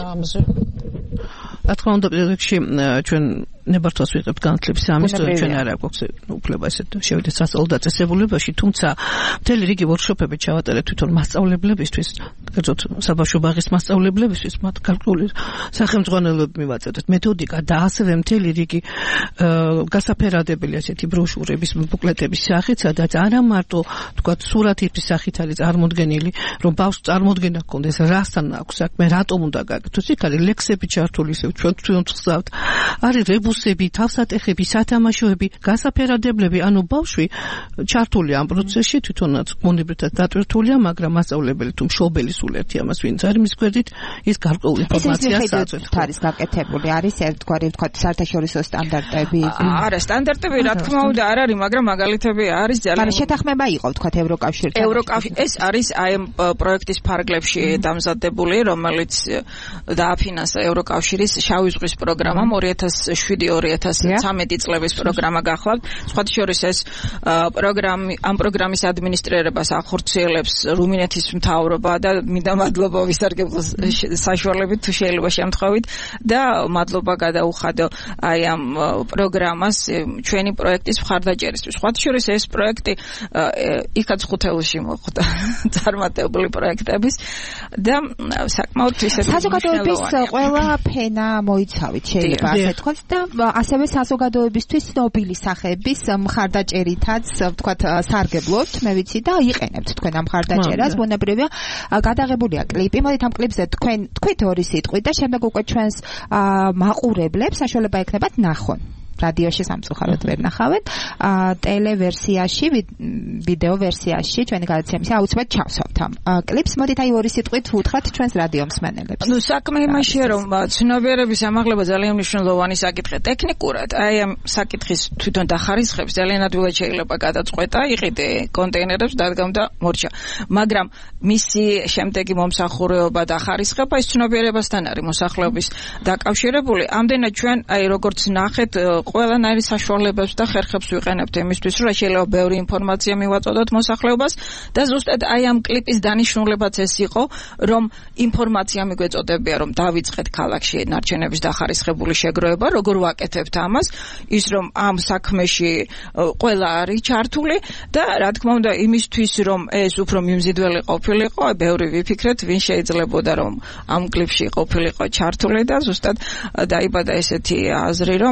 რა თქმა უნდა, პროექტში ჩვენ ნებართვას ვიღებთ განათლების სამინისტროს, ჩვენ არ აქვს უფლება ესეთ შევიდეთ სასწავლო დაწესებულებაში, თუმცა მთელი რიგი ვორქშოპები ჩავატარეთ თვითონ მასწავლებლებისთვის, კერძოდ საბავშვო ბაღის მასწავლებლებისთვის, მათ გარკვეული სახელმძღვანელოები მივაწევთ, მეთოდიკა და ასევე მთელი რიგი გასაფერადებელი ასეთი ბროშურების, ბუკლეტების სახით, სადაც არა მარტო თქვათ სურათების სახით არის წარმოდგენილი, რომ ბავშვს წარმოდგენა ჰქონდეს, რასთან აქვს საქმე, რატომ უნდა გაკეთოს, იქ არის ლექსები ჩართული, ისე ჩვენ ჩვენ ვხსავთ, არის რებუსები, თავსატეხები, სათამაშოები, გასაფერადებლები, ანუ ბავშვი ჩართული ამ პროცესში, თვითონაც მონიბრეთად დატვირთულია, მაგრამ მასწავლებელი თუ მშობელი სულ ერთი ამას ვინც არის მის გვერდით, ის გარკვეულ ინფორმაციას აწვევს. არის გაკეთებული, არის ერთგვარი, ვთქვათ, საერთაშორისო სტანდარტები. არა, სტანდარტები რა თქმა უნდა არ არის, მაგრამ მაგალითები არის ძალიან. მაგრამ შეთანხმება იყო, ვთქვათ, ევროკავშირთან. ევროკავშირი ეს არის აი ამ პროექტის ფარგლებში დამზადებული, რომელიც დააფინანსა ევროკავშირის შავი ზღვის პროგრამამ two thousand seven two thousand thirteen წლების პროგრამა გახლავთ. სხვათა შორის ეს პროგრამი ამ პროგრამის ადმინისტრირებას ახორციელებს რუმინეთის მთავრობა და მინდა მადლობა ვისარგებლოს საშუალებით თუ შეიძლება შემთხვევით და მადლობა გადაუხადო აი ამ პროგრამას ჩვენი პროექტის მხარდაჭერისთვის. სხვათა შორის ეს პროექტი იქაც ხუთეულში მოხვდა წარმატებული პროექტების და საკმაოდ ისეთი საზოგადოების ყველა ფენა მოიცავით შეიძლება ასე თქვათ და ასევე საზოგადოებისთვის ნობილი სახების მხარდაჭერითაც ვთქვათ სარგებლობთ, მე ვიცი და იყენებთ თქვენ ამ მხარდაჭერას, ბუნებრივია გადაღებულია კლიპი. მოდით ამ კლიპზე თქვენ თქვით ორი სიტყვით და შემდეგ უკვე ჩვენს მაყურებლებს საშუალება ექნებათ ნახონ. რადიოში სამწუხაროდ ვერ ნახავთ. ტელევერსიაში, ვიდეო ვერსიაში ჩვენი გადაცემის აუცილებლად ჩავსვათ ამ კლიპს. მოდით აი ორი სიტყვით უთხრათ ჩვენს რადიო მსმენელებს. ნუ საქმე იმაშია, რომ ცნობიერების ამაღლება ძალიან მნიშვნელოვანი საკითხია ტექნიკურად. აი ამ საკითხის თვითონ დახარისხებს ძალიან ადვილად შეიძლება გადაწყვეტა, იყიდე კონტეინერებს, დადგამ და მორჩა. მაგრამ მისი შემდეგი მომსახურება და ხარისხება ის ცნობიერებასთან არის მოსახლეობის დაკავშირებული. ამდენად ჩვენ აი როგორც ნახეთ, ყველანაირი საშუალებებს და ხერხებს ვიყენებთ იმისთვის, რომ შეიძლება ბევრი ინფორმაცია მივაწოდოთ მოსახლეობას და ზუსტად აი ამ კლიპის დანიშნულებაც ეს იყო, რომ ინფორმაცია მიგვეწოდებია, რომ დავიწყეთ ქალაქში ნარჩენების დახარისხებული შეგროვება, როგორ ვაკეთებთ ამას, ის რომ ამ საქმეში ყველა არის ჩართული და რა თქმა უნდა იმისთვის, რომ ეს უფრო მიმზიდველი ყოფილიყო, ბევრი ვიფიქრეთ, ვინ შეიძლებოდა რომ ამ კლიპში ყოფილიყო ჩართული და ზუსტად დაიბადა ესეთი აზრი, რომ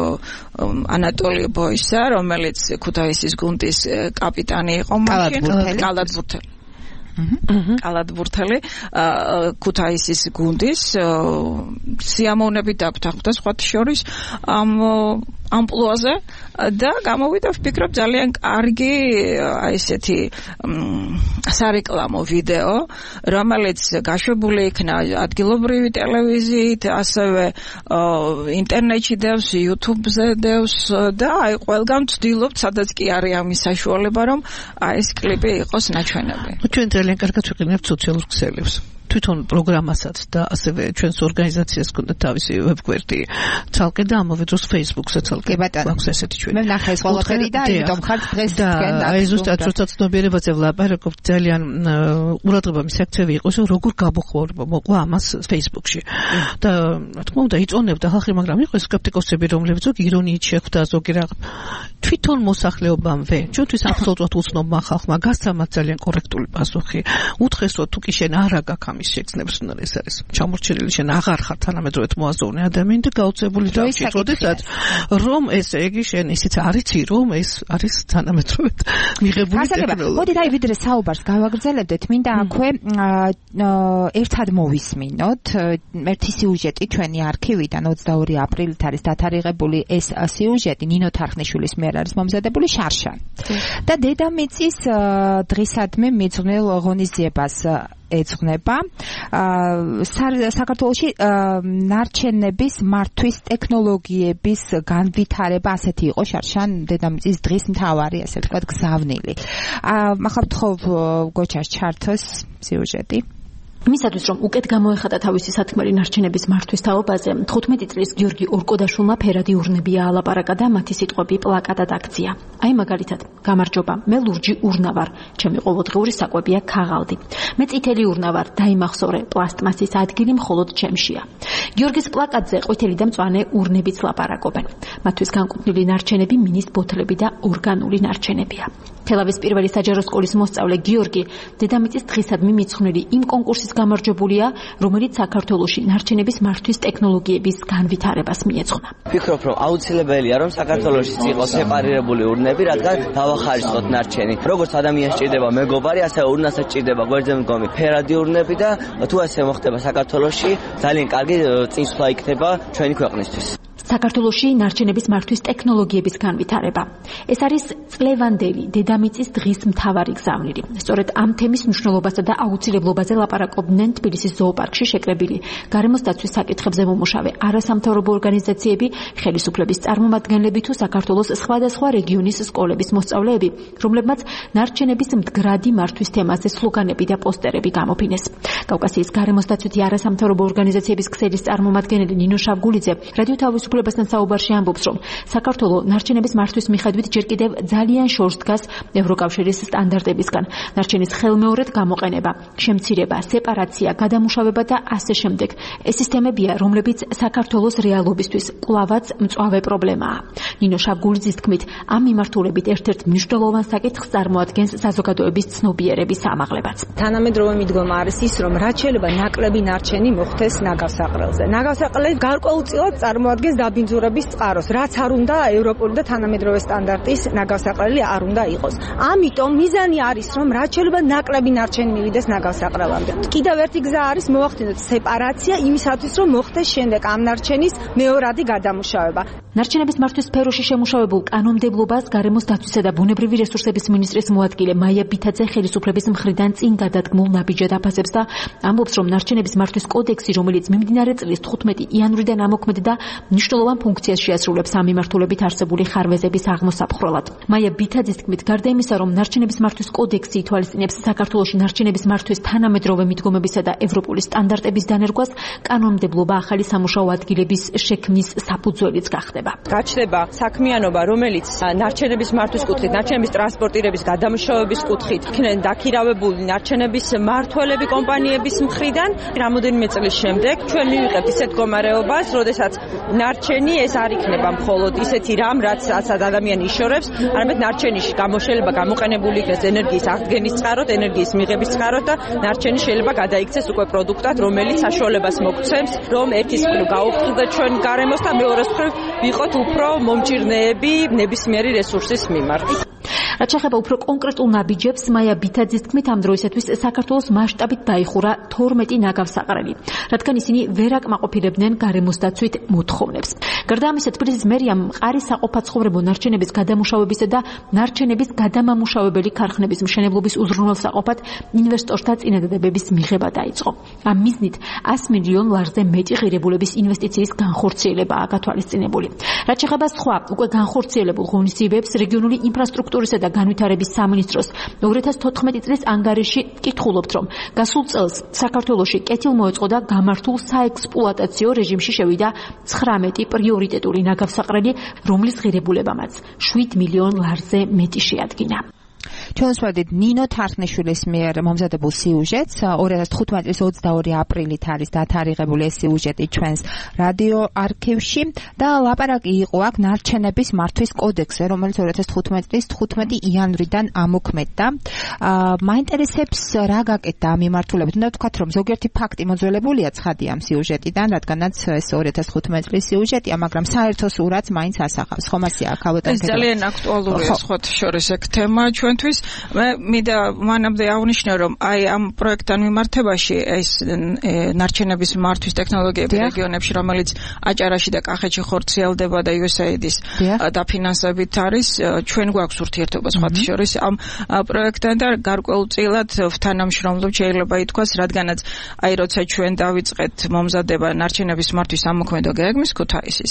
ანატოლი ბოისა, რომელიც ქუთაისის გუნდის კაპიტანი იყო მაშინ, კალათბურთელი. კალათბურთელი ქუთაისის გუნდის სიამოვნებით დაგვთანხმდა სხვათა შორის ამ ამპლუაზე და გამოვიდა ვფიქრობ ძალიან კარგი აი ესეთი სარეკლამო ვიდეო, რომელიც გაშვებული იქნა ადგილობრივი ტელევიზიით, ასევე ინტერნეტში დევს, YouTube-ზე დევს და აი ყველგან ვცდილობთ, სადაც კი არის ამის საშუალება, რომ აი ეს კლიპი იყოს ნაჩვენები. ჩვენ ძალიან კარგად ვიყენებთ სოციალურ ქსელებს. თვითონ პროგრამასაც და ასევე ჩვენს ორგანიზაციას გქონდა თავისი ვებგვერდი. ცალკე და ამავე დროს Facebook-საც ცალკე გვაქვს ესეთი ჩვენ. მე ნახე ეს ყველაფერი და იმიტომ ხარ დღეს თქვენ და აი ზუსტად როცა ცნობიერებაზე ვლაპარაკობთ, ძალიან ყურადღება მისაქცევი იყო, რომ როგორ გამოხმაურება მოყვა ამას Facebook-ში. და რა თქმა უნდა იწონებდა ხალხი, მაგრამ იყო სკეპტიკოსები, რომლებიც ზოგი ირონიით შეხვდა, ზოგი რა თვითონ მოსახლეობამვე, ჩვენთვის აბსოლუტურად უცნობმა ხალხმა გასცა მათ ძალიან კორექტული პასუხი. უთხრეს, რომ თუ კი შენ არა გაქვს ამის შეგრძნებს, უნდა ეს არის ჩამორჩენილი, შენ აღარ ხარ თანამედროვედ მოაზროვნე ადამიანი და გაუწევული დავჭირ, როდესაც რომ ეს ეგი შენ ისიც არიცი, რომ ეს არის თანამედროვედ მიღებული ტექნოლოგია. მოდით აი ვიდრე საუბარს გავაგრძელებდეთ, მინდა აქვე ერთად მოვისმინოთ ერთი სიუჟეტი ჩვენი არქივიდან ოცდაორი აპრილით არის დათარიღებული ეს სიუჟეტი ნინო თარხნიშვილის მიერ არის მომზადებული შარშან. და დედამიწის დღისადმი მიძღვნილ ღონისძიებას ეძღვნება საქართველოში ნარჩენების მართვის ტექნოლოგიების განვითარება, ასეთი იყო შარშან დედამიწის დღის მთავარი, ასე ვთქვათ, გზავნილი. ახლა ვთხოვ გოჩას ჩართოს სიუჟეტი. მისათვის რომ უკეთ გამოეხატა თავისი სათქმელი ნარჩენების მართვის თაობაზე, თხუთმეტი წლის გიორგი ორკოდაშვილმა ფერადი ურნები აალაპარაკა და მათი სიტყვები პლაკატად აქცია. აი მაგალითად, გამარჯობა, მე ლურჯი ურნა ვარ, ჩემი ყოველდღიური საკვებია ქაღალდი. მე წითელი ურნა ვარ, დაიმახსოვრე, პლასტმასის ადგილი მხოლოდ ჩემშია. გიორგის პლაკატზე ყვითელი და მწვანე ურნებიც ლაპარაკობენ. მათთვის განკუთვნილი ნარჩენები მინის ბოთლები და ორგანული ნარჩენებია. თელავის პირველი საჯარო სკოლის მოსწავლე გიორგი დედამიწის დღისადმი მიძღვნილი იმ კონკურსის გამარჯვებულია, რომელიც საქართველოში ნარჩენების მართვის ტექნოლოგიების განვითარებას მიეძღვნა. ვფიქრობ, რომ აუცილებელია, რომ საქართველოში იყოს სეპარირებული ურნები, რადგან დავახარისხოთ ნარჩენი. როგორც ადამიანს ჭირდება მეგობარი, ასევე ურნასაც ჭირდება გვერდზე მდგომი ფერადი ურნები და თუ ასე მოხდება საქართველოში, ძალიან კარგი წინსვლა იქნება ჩვენი ქვეყნისთვის. საქართველოში ნარჩენების მართვის ტექნოლოგიების განვითარება. ეს არის წლევანდელი დედამიწის დღის მთავარი გზავნილი. სწორედ ამ თემის მნიშვნელობასა და აუცილებლობაზე ლაპარაკობდნენ თბილისის ზოოპარკში შეკრებილი გარემოს დაცვის საკითხებზე მომუშავე არასამთავრობო ორგანიზაციები, ხელისუფლების წარმომადგენლები თუ საქართველოს სხვადასხვა რეგიონის სკოლების მოსწავლეები, რომლებმაც ნარჩენების მდგრადი მართვის თემაზე სლოგანები და პოსტერები გამოფინეს. კავკასიის გარემოს დაცვითი არასამთავრობო ორგანიზაციების ქსელის წარმომადგენელი ნინო შავგულიძე რადიო თავისუფლება უფლებასთან საუბარში ამბობს, რომ საქართველოს ნარჩენების მართვის მიხედვით ჯერ კიდევ ძალიან შორს დგას ევროკავშირის სტანდარტებისგან. ნარჩენის ხელმეორედ გამოყენება, შემცირება, სეპარაცია, გადამუშავება და ასე შემდეგ. ეს სისტემებია, რომლებიც საქართველოს რეალობისთვის კვლავაც მწვავე პრობლემაა. ნინო შავგულიძის თქმით, ამ მიმართულებით ერთ-ერთ მნიშვნელოვან საკითხს წარმოადგენს საზოგადოების ცნობიერების ამაღლებაც. თანამედროვე მიდგომა არის ის, რომ რაც შეიძლება ნაკლები ნარჩენი მოხდეს ნაგავსაყრელზე. ნაგავსაყრელი გარკვეულწილად წარმოადგენს დაბინძურების წყაროს, რაც არ უნდა ევროპული და თანამედროვე სტანდარტის ნაგავსაყრელი არ უნდა იყოს. ამიტომ მიზანი არის, რომ რაც შეიძლება ნაკლები ნარჩენი მივიდეს ნაგავსაყრელამდე. კიდევ ერთი გზა არის მოვახდინოთ სეპარაცია იმისათვის, რომ მოხდეს შემდეგ ამ ნარჩენის მეორადი გადამუშავება. ნარჩენების მართვის სფეროში შემუშავებულ კანონმდებლობას გარემოს დაცვისა და ბუნებრივი რესურსების მინისტრის მოადგილე მაია ბითაძე ხელისუფლების მხრიდან წინ გადადგმულ ნაბიჯად აფასებს და ამბობს, რომ ნარჩენების მართვის კოდექსი, რომელიც მიმდინარე წლის თხუთმეტი იანვრიდან ამოქმედდა, მნიშვნელოვან ფუნქციას შეასრულებს ამ მიმართულებით არსებული ხარვეზების აღმოსაფხრელად. მაია ბითაძის თქმით, გარდა იმისა, რომ ნარჩენების მართვის კოდექსი ითვალისწინებს საქართველოში ნარჩენების მართვის თანამედროვე მიდგომებისა და ევროპული სტანდარტების დანერგვას, კანონმდებლობა ახალი სამუშაო ადგილების შექმნის საფუძველიც გახდება. გაჩნდება საქმიანობა, რომელიც ნარჩენების მართვის კუთხით, ნარჩენების ტრანსპორტირების გადამუშავების კუთხით იქნენ დაქირავებული ნარჩენების მმართველები კომპანიების მხრიდან. რამოდენიმე წლის შემდეგ ჩვენ მივიღებთ ისეთ მდგომარეობას, როდესაც ნარჩენი ეს არ იქნება მხოლოდ ისეთი რამ, რაც ადამიანი იშორებს, არამედ ნარჩენის გამოშლება გამოყენებული იქნეს ენერგიის აღდგენის წყაროდ, ენერგიის მიღების წყაროდ და ნარჩენი შეიძლება გადაიქცეს უკვე პროდუქტად, რომელიც საშუალებას მოგცემს, რომ ერთის მხრივ გაუხსნათ ჩვენ გარემოს და მეორეს მხრივ ვიყოთ უფრო მომჭირნეები ნებისმიერი რესურსის მიმართ. რაც შეეხება უფრო კონკრეტულ ნაბიჯებს, მაია ბითაძის თქმით, ამ დროისათვის საქართველოს მასშტაბით დაიხურა თორმეტი ნაგავსაყრელი, რადგან ისინი ვერ აკმაყოფილებდნენ გარემოს დაცვით მოთხოვნებს. გარდა ამისა, თბილისის მერიამ მყარი საყოფაცხოვრებო ნარჩენების გადამუშავებისა და ნარჩენების გადამამუშავებელი ქარხნების მშენებლობის უზრუნველსაყოფად ინვესტორთა წინადადებების მიღება დაიწყო. ამ მიზნით ას მილიონ ლარზე მეტი ღირებულების ინვესტიციის განხორციელებაა გათვალისწინებული. რაც შეეხება სხვა უკვე განხორციელებულ ღონისძიებებს, რეგიონული ინფრასტრუქტურისა და განვითარების სამინისტროს ორი ათას თოთხმეტი წლის ანგარიში კითხულობთ, რომ გასულ წელს საქართველოში კეთილ მოეწყო და გამართულ საექსპლუატაციო რეჟიმში შევიდა ცხრამეტი პრიორიტეტული ნაგავსაყრელი, რომლის ღირებულებამაც შვიდ მილიონ ლარზე მეტი შეადგინა. ჩვენ ვსვადით ნინო თარხნიშვილის მიერ მომზადებულ სიუჟეტს. ორი ათას თხუთმეტი წლის ოცდაორი აპრილით არის დათარიღებული ეს სიუჟეტი ჩვენს რადიო არქივში და ლაპარაკი იყო აქ ნარჩენების მართვის კოდექსზე, რომელიც ორი ათას თხუთმეტი წლის თხუთმეტი იანვრიდან ამოქმედდა. მაინტერესებს რა გაკეთდა ამ მიმართულებით. უნდა ვთქვათ, რომ ზოგიერთი ფაქტი მოძველებულია ცხადია ამ სიუჟეტიდან, რადგანაც ეს ორი ათას თხუთმეტი წლის სიუჟეტია, მაგრამ საერთო სურათს მაინც ასახავს. ხომ ასეა, ქალბატონ ეს ძალიან აქტუალურია სხვათა შორის ეგ თემა ჩვენთვის. მე მინდა მანამდე აღნიშნო, რომ აი ამ პროექტთან მიმართებაში ეს ნარჩენების მართვის ტექნოლოგიები რეგიონებში, რომელიც აჭარაში და კახეთში ხორციელდება და იუ ეს έი აი-ის დაფინანსებით არის, ჩვენ გვაქვს ურთიერთობა სხვათა შორის ამ პროექტთან და გარკვეულწილად თანამშრომლობთ, შეიძლება ითქვას, რადგანაც აი როცა ჩვენ დავიწყეთ მომზადება ნარჩენების მართვის ამოქმედო გეგმის ქუთაისის,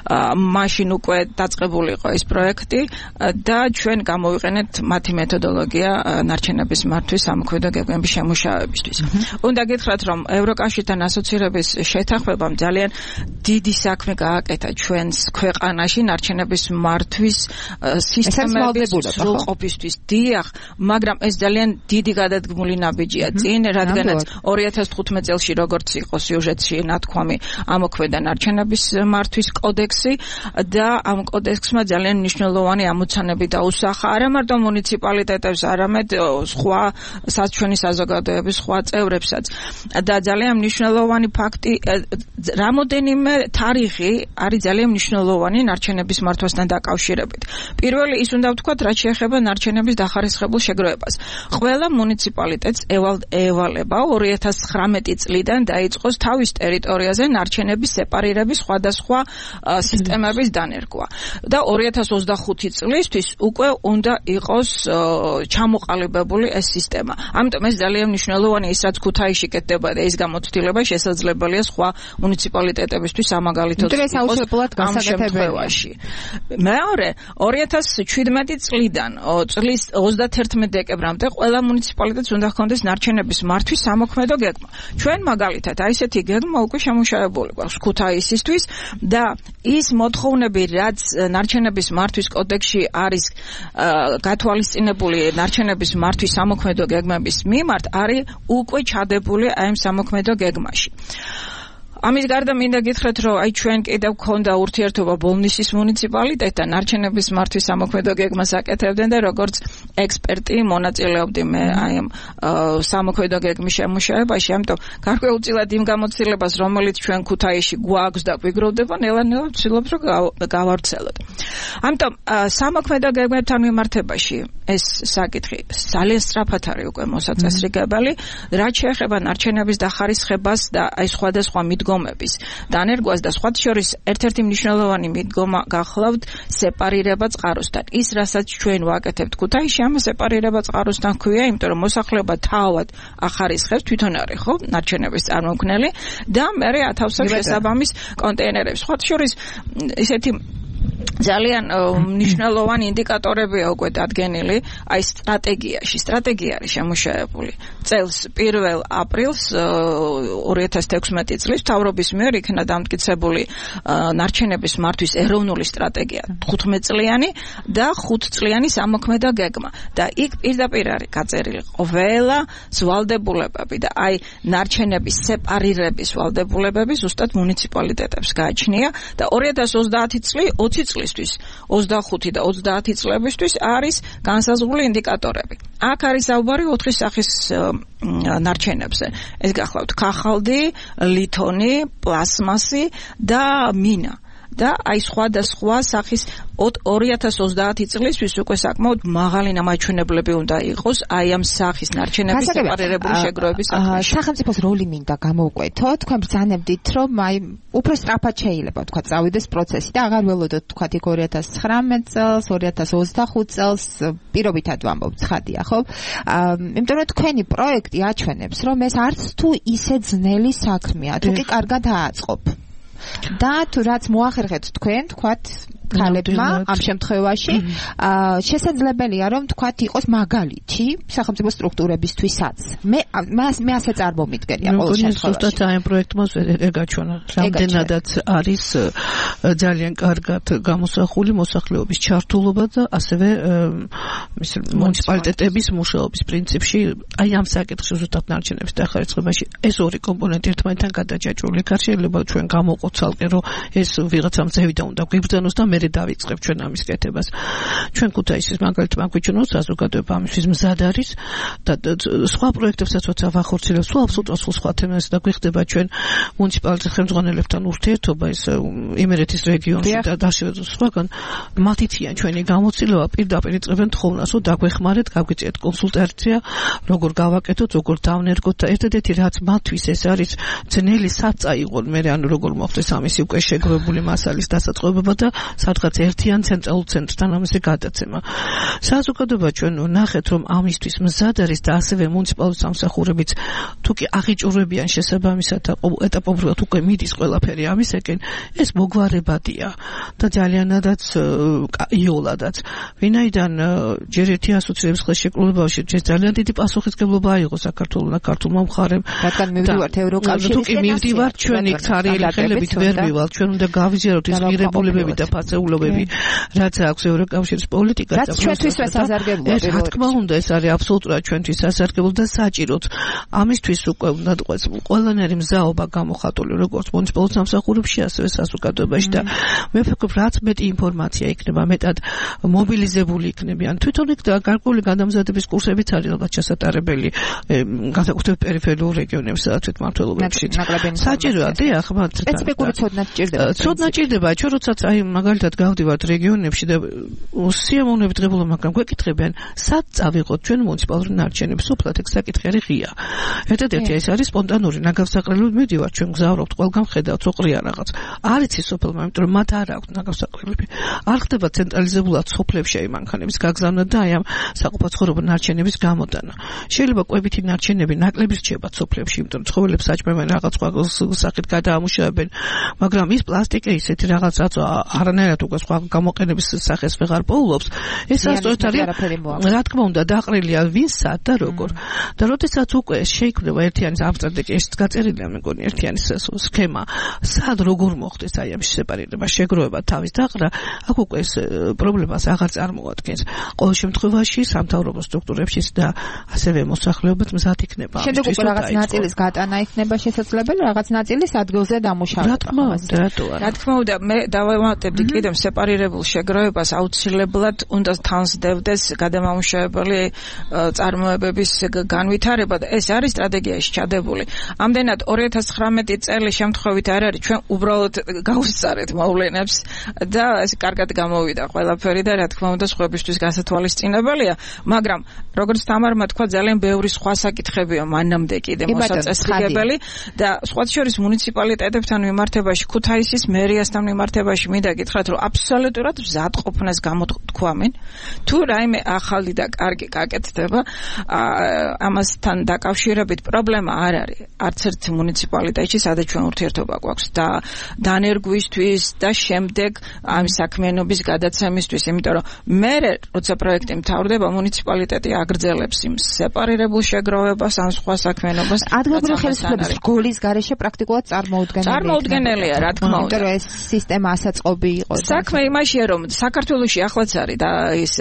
მაშინ უკვე დაწყებული იყო ეს პროექტი და ჩვენ გამოვიყენეთ მათი მეთოდოლოგია ნარჩენების მართვის ამოქმედო გეგმების შემუშავებისთვის. უნდა გითხრათ, რომ ევროკავშირთან ასოცირების შეთანხმებამ ძალიან დიდი საქმე გააკეთა ჩვენს ქვეყანაში ნარჩენების მართვის სისტემების სრულყოფისთვის. დიახ, მაგრამ ეს ძალიან დიდი გადადგმული ნაბიჯია წინ, რადგანაც ორი ათას თხუთმეტი წელს როგორც იყო სიუჟეტში ნათქვამი, ამოქმედა ნარჩენების მართვის კოდექსი და ამ კოდექსმა ძალიან მნიშვნელოვანი ამოცანები დაუსახა არა მარტო მუნიციპალიტეტებს, არამედ სხვა საჩვენი საზოგადოების სხვა წევრებსაც. და ძალიან მნიშვნელოვანი ფაქტი, რამოდენიმე თარიღი არის ძალიან მნიშვნელოვანი ნარჩენების მართვასთან დაკავშირებით. პირველი ის უნდა ვთქვათ, რაც შეეხება ნარჩენების დახარისხებულ შეგროვებას. ყველა მუნიციპალიტეტს ევალება ორი ათას ცხრამეტი წლიდან დაიწყოს თავის ტერიტორიაზე ნარჩენების სეპარირების სხვადასხვა სისტემების დანერგვა. და ორი ათას ოცდახუთი წლისთვის უკვე უნდა იყოს ჩამოყალიბებული ეს სისტემა. ამიტომ ეს ძალიან მნიშვნელოვანია, ის რაც ქუთაისში კეთდება და ის გამოცდილება შესაძლებელია სხვა მუნიციპალიტეტებისთვის ამაგალითოდ ამ შემთხვევაში. მეორე, ორი ათას შვიდმეტი წლიდან წლის ოცდაათერთმეტი დეკემბრამდე ყველა მუნიციპალიტეტს უნდა ჰქონდეს ნარჩენების მართვის სამოქმედო გეგმა. ჩვენ მაგალითად აი ესეთი გეგმა უკვე შემუშავებული გვაქვს ქუთაისისთვის და ის მოთხოვნები, რაც ნარჩენების მართვის კოდექსში არის გათვალისწინებული ნარჩენების მართვის სამოქმედო გეგმების მიმართ, არის უკვე ჩადებული აი ამ სამოქმედო გეგმაში. ამის გარდა მინდა გითხრათ, რომ აი ჩვენ კიდევ გქონდა ურთიერთობა ბოლნისის მუნიციპალიტეტთან, ნარჩენების მართვის სამოქმედო გეგმას აკეთებდნენ და როგორც ექსპერტი მონაწილეობდი მე აი ამ სამოქმედო გეგმის შემუშავებაში, ამიტომ გარკვეულწილად იმ გამოცდილებას, რომელიც ჩვენ ქუთაისში გვაქვს და გვიგროვდება, ნელა-ნელა ვცდილობ რომ გავავრცელოთ. ამიტომ სამოქმედო გეგმებთან მიმართებაში ეს საკითხი ძალიან სწრაფად არის უკვე მოსაწესრიგებელი, რაც შეეხება ნარჩენების დახარისხებას და აი სხვადასხვა მიდგომების დანერგვას და სხვათა შორის ერთ-ერთი მნიშვნელოვანი მიდგომა გახლავთ სეპარირება წყაროსთან. ის, რასაც ჩვენ ვაკეთებთ ქუთაისში, ამ სეპარირება წყაროსთან ქვია, იმიტომ რომ მოსახლეობა თავად ახარისხებს, თვითონ არის ხო ნარჩენების წარმომქმნელი და მერე ათავსებს შესაბამის კონტეინერებს. სხვათა შორის ისეთი ძალიან მნიშვნელოვანი ინდიკატორებია უკვე დადგენილი აი სტრატეგიაში. სტრატეგია არის შემუშავებული წელს პირველ აპრილს ორი ათას თექვსმეტი წლის მთავრობის მიერ იქნა დამტკიცებული ნარჩენების მართვის ეროვნული სტრატეგია თხუთმეტ წლიანი და ხუთ წლიანი სამოქმედო გეგმა და იქ პირდაპირ არის გაწერილი ყველა ვალდებულებები და აი ნარჩენების სეპარირების ვალდებულებები ზუსტად მუნიციპალიტეტებს გააჩნია და ორი ათას ოცდაათი წლის ოცი წლისთვის ოცდახუთი და ოცდაათი წლებისთვის არის განსაზღვრული ინდიკატორები. აქ არის საუბარი ოთხი სახის ნარჩენებზე. ეს გახლავთ ქაღალდი, ლითონი, პლასმასი და მინა. და აი სხვადასხვა სახის ორი ათას ოცდაათი წლისთვის უკვე საკმაოდ მაღალი ნამაჩვენებლები უნდა იყოს აი ამ სახის ნარჩენების სეპარირებული შეგროვების საქმეში. სახელმწიფოს როლი მინდა გამოვკვეთოთ. თქვენ ბრძანებდით, რომ აი უფრო სწრაფად შეიძლება თქვა წავიდეს პროცესი და აღარ ველოდოთ თქვა იქ ორი ათას ცხრამეტ წელს, ორი ათას ოცდახუთი წელს პირობითად ვამბობ, ცხადია, ხო? იმიტომ რომ თქვენი პროექტი აჩვენებს, რომ ეს არც თუ ისე ძნელი საქმეა, თუ კი კარგად ააწყობ. და თუ რაც მოახერხეთ თქვენ, თქვათ ქალებმა ამ შემთხვევაში შესაძლებელია რომ თქვათ იყოს მაგალითი სახელმწიფო სტრუქტურებისთვისაც. მე მე ასე წარმომიდგენია ყოველ შემთხვევაში. ზუსტად აი ამ პროექტმა ეგაჩვენა. რამდენადაც არის ძალიან კარგად გამოსახული მოსახლეობის ჩართულობა და ასევე ის მუნიციპალიტეტების მუშაობის პრინციპში აი ამ საკითხში ზუსტად ნარჩენების დახარისხებაში ეს ორი კომპონენტი ერთმანეთთან გადაჯაჭვული. არ შეიძლება ჩვენ გამოვყოთ ცალკე რომ ეს ვიღაცამ ზევიდან უნდა გვიბრძანოს და მე დავიწყებ ჩვენ ამის კეთებას. ჩვენ ქუთაისის მაგალითად მაგვიჩვენოს საზოგადოება ამისთვის მზად არის და სხვა პროექტებსაც როცა ვახორციელებს, სულ აბსოლუტურად სულ სხვა თემას და გვიხდება ჩვენ მუნიციპალიტეტის ხელმძღვანელებთან ურთიერთობა ის იმერეთის რეგიონში და დაშევეთ სხვაგან მათიციან ჩვენი გამოცდილება პირდაპირ იწყებენ თხოვნას, რომ დაგვეხმარეთ, გავგიწიეთ კონსულტაცია, როგორ გავაკეთოთ, როგორ დავნერგოთ და ერთადერთი რაც მათთვის ეს არის ძნელი საწაიღონ მე ანუ როგორ მოხდეს ამისი უკვე შეგროვებული მასალის დასაწყობება და სადღაც ერთიან ცენტრალურ ცენტრთან ამაზე გადაცემა. საზოგადოება ჩვენ ნახეთ რომ ამისთვის მზად არის და ასევე მუნიციპალური სამსახურებიც თუ კი აღიჭურებიან შესაბამისად ეტაპობრივად უკვე მიდის ყველაფერი ამისაკენ, ეს მოგვარებადია და ძალიანადაც იოლადაც. ვინაიდან ჯერ ერთი ასოცირების ხელშეკრულებაში ეს ძალიან დიდი პასუხისმგებლობა აიღო საქართველოს და ქართულმა მხარემ. რადგან მივდივართ ევროკავშირის თუ კი მივდივართ ჩვენ იქ ცარიელი ხელებით ვერ მივალთ, ჩვენ უნდა გავიზიაროთ ის ღირებულებები და ფასეულობები, რაც აქვს ევროკავშირის პოლიტიკას და ჩვენთვის სასარგებლოა. რა თქმა უნდა, ეს არის აბსოლუტურად ჩვენთვის სასარგებლო და საჭიროც. ამისთვის უკვე უნდა თქვას ყველანაირი მზაობა გამოხატული როგორც მუნიციპალურ სამსახურებში, ასევე საზოგადოებაში და მე ვფიქრობ, რაც მეტი ინფორმაცია იქნება, მეტად მობილიზებული იქნებიან. თვითონ იქ გარკვეული გადამზადების კურსებიც არის ალბათ ჩასატარებელი განსაკუთრებით პერიფერიულ რეგიონებში, სადაც მმართველობებში. საჭიროა დიახ, მათ სპეციფიკური ცოდნა ჭირდება. ცოდნა ჭირდება, ჩვენ როდესაც აი მაგალითად გავდივართ რეგიონებში და სიამოვნებით ღებულობ, მაგრამ გვეკითხებიან, სად წავიღოთ ჩვენ მუნიციპალური ნარჩენები, სოფლად ეგ საკითხი არის ღია. ერთადერთი ეს არის სპონტანური ნაგავსაყრელები, მივდივართ ჩვენ გზავრობთ, ყველგან ხედავთ, რო ყრია რაღაც. არ იცის სოფელმა, იმიტომ რომ მათ არ აქვს ნაგავსაყრელები. არ ხდება ცენტრალიზებულად სოფლებში აი მანქანების გაგზავნა და აი ამ საყოფაცხოვრებო ნარჩენების გამოდანა. შეიძლება კვებითი ნარჩენები ნაკლები რჩება სოფლებში, იმიტომ რომ ცხოველებს საჭმევენ რაღაც სხვა სახით გადაამუშავებენ, მაგრამ ის პლასტიკი ისეთი რაღაც რაც არანაირად ვერანაირად უკვე სხვა გამოყენების სახეს ვეღარ პოულობს. ეს ასწორად არის, რა თქმა უნდა, დაყრილია ვინსა და როგორ. და როდესაც უკვე შეიქმნება ერთიანი ამ სტრატეგიაში გაწერილია მეგონი ერთიანი სქემა, სად როგორ მოხდეს აი ამ სეპარირება, შეგროვება, თავის დაყრა, აქ უკვე ეს პრობლემას აღარ წარმოადგენს. ყოველ შემთხვევაში სამთავრობო სტრუქტურებშიც და ასევე მოსახლეობაც მზად იქნება. შემდეგ უკვე რაღაც ნაწილის გატანა იქნება შესაძლებელი, რაღაც ნაწილის ადგილზე დამუშავება. რა თქმა უნდა, რატო არა? რა თქმა უნდა, მე დავამატებდი კიდევ სეპარირებულ შეგროვებას აუცილებლად უნდა თანსდევდეს გადამამუშავებელი წარმოებების განვითარება და ეს არის სტრატეგიაში ჩადებული. ამდენად ორი ათას ცხრამეტი წელი შემთხვევით არ არის, ჩვენ უბრალოდ გავუსწარეთ მოვლენებს და ეს კარგად გამოვიდა ყველაფერი და რა თქმა უნდა სხვებისთვის გასათვალისწინებელია, მაგრამ როგორც თამარმა თქვა, ძალიან ბევრი სხვა საკითხებია მანამდე კიდე მოსაწესრიგებელი და სხვა შორის მუნიციპალიტეტებთან მიმართებაში, ქუთაისის მერიასთან მიმართებაში მინდა გითხრათ, რომ აბსოლუტურად მზად ყოფნას გამოთქვამენ. თუ რაიმე ახალი და კარგი გაკეთდება, ამასთან დაკავშირებით პრობლემა არ არის. არც ერთ მუნიციპალიტეტში სადაც ჩვენ ურთიერთობა გვაქვს და დანერგვისთვის და შემდეგ ამ საქმიანობის გადაცემისთვის, იმიტომ რომ მე როცა პროექტი მთავრდება, მუნიციპალიტეტი აგრძელებს იმ სეპარირებულ შეგროვებას, ამ სხვა საქმიანობას. ადგილობრივი ხელისუფლების რგოლის გარეშე პრაქტიკულად წარმოუდგენელია. წარმოუდგენელია, რა თქმა უნდა. იმიტომ რომ ეს სისტემა ასაწყობი იყო. საქმე იმაშია, რომ საქართველოში ახლაც არის და ის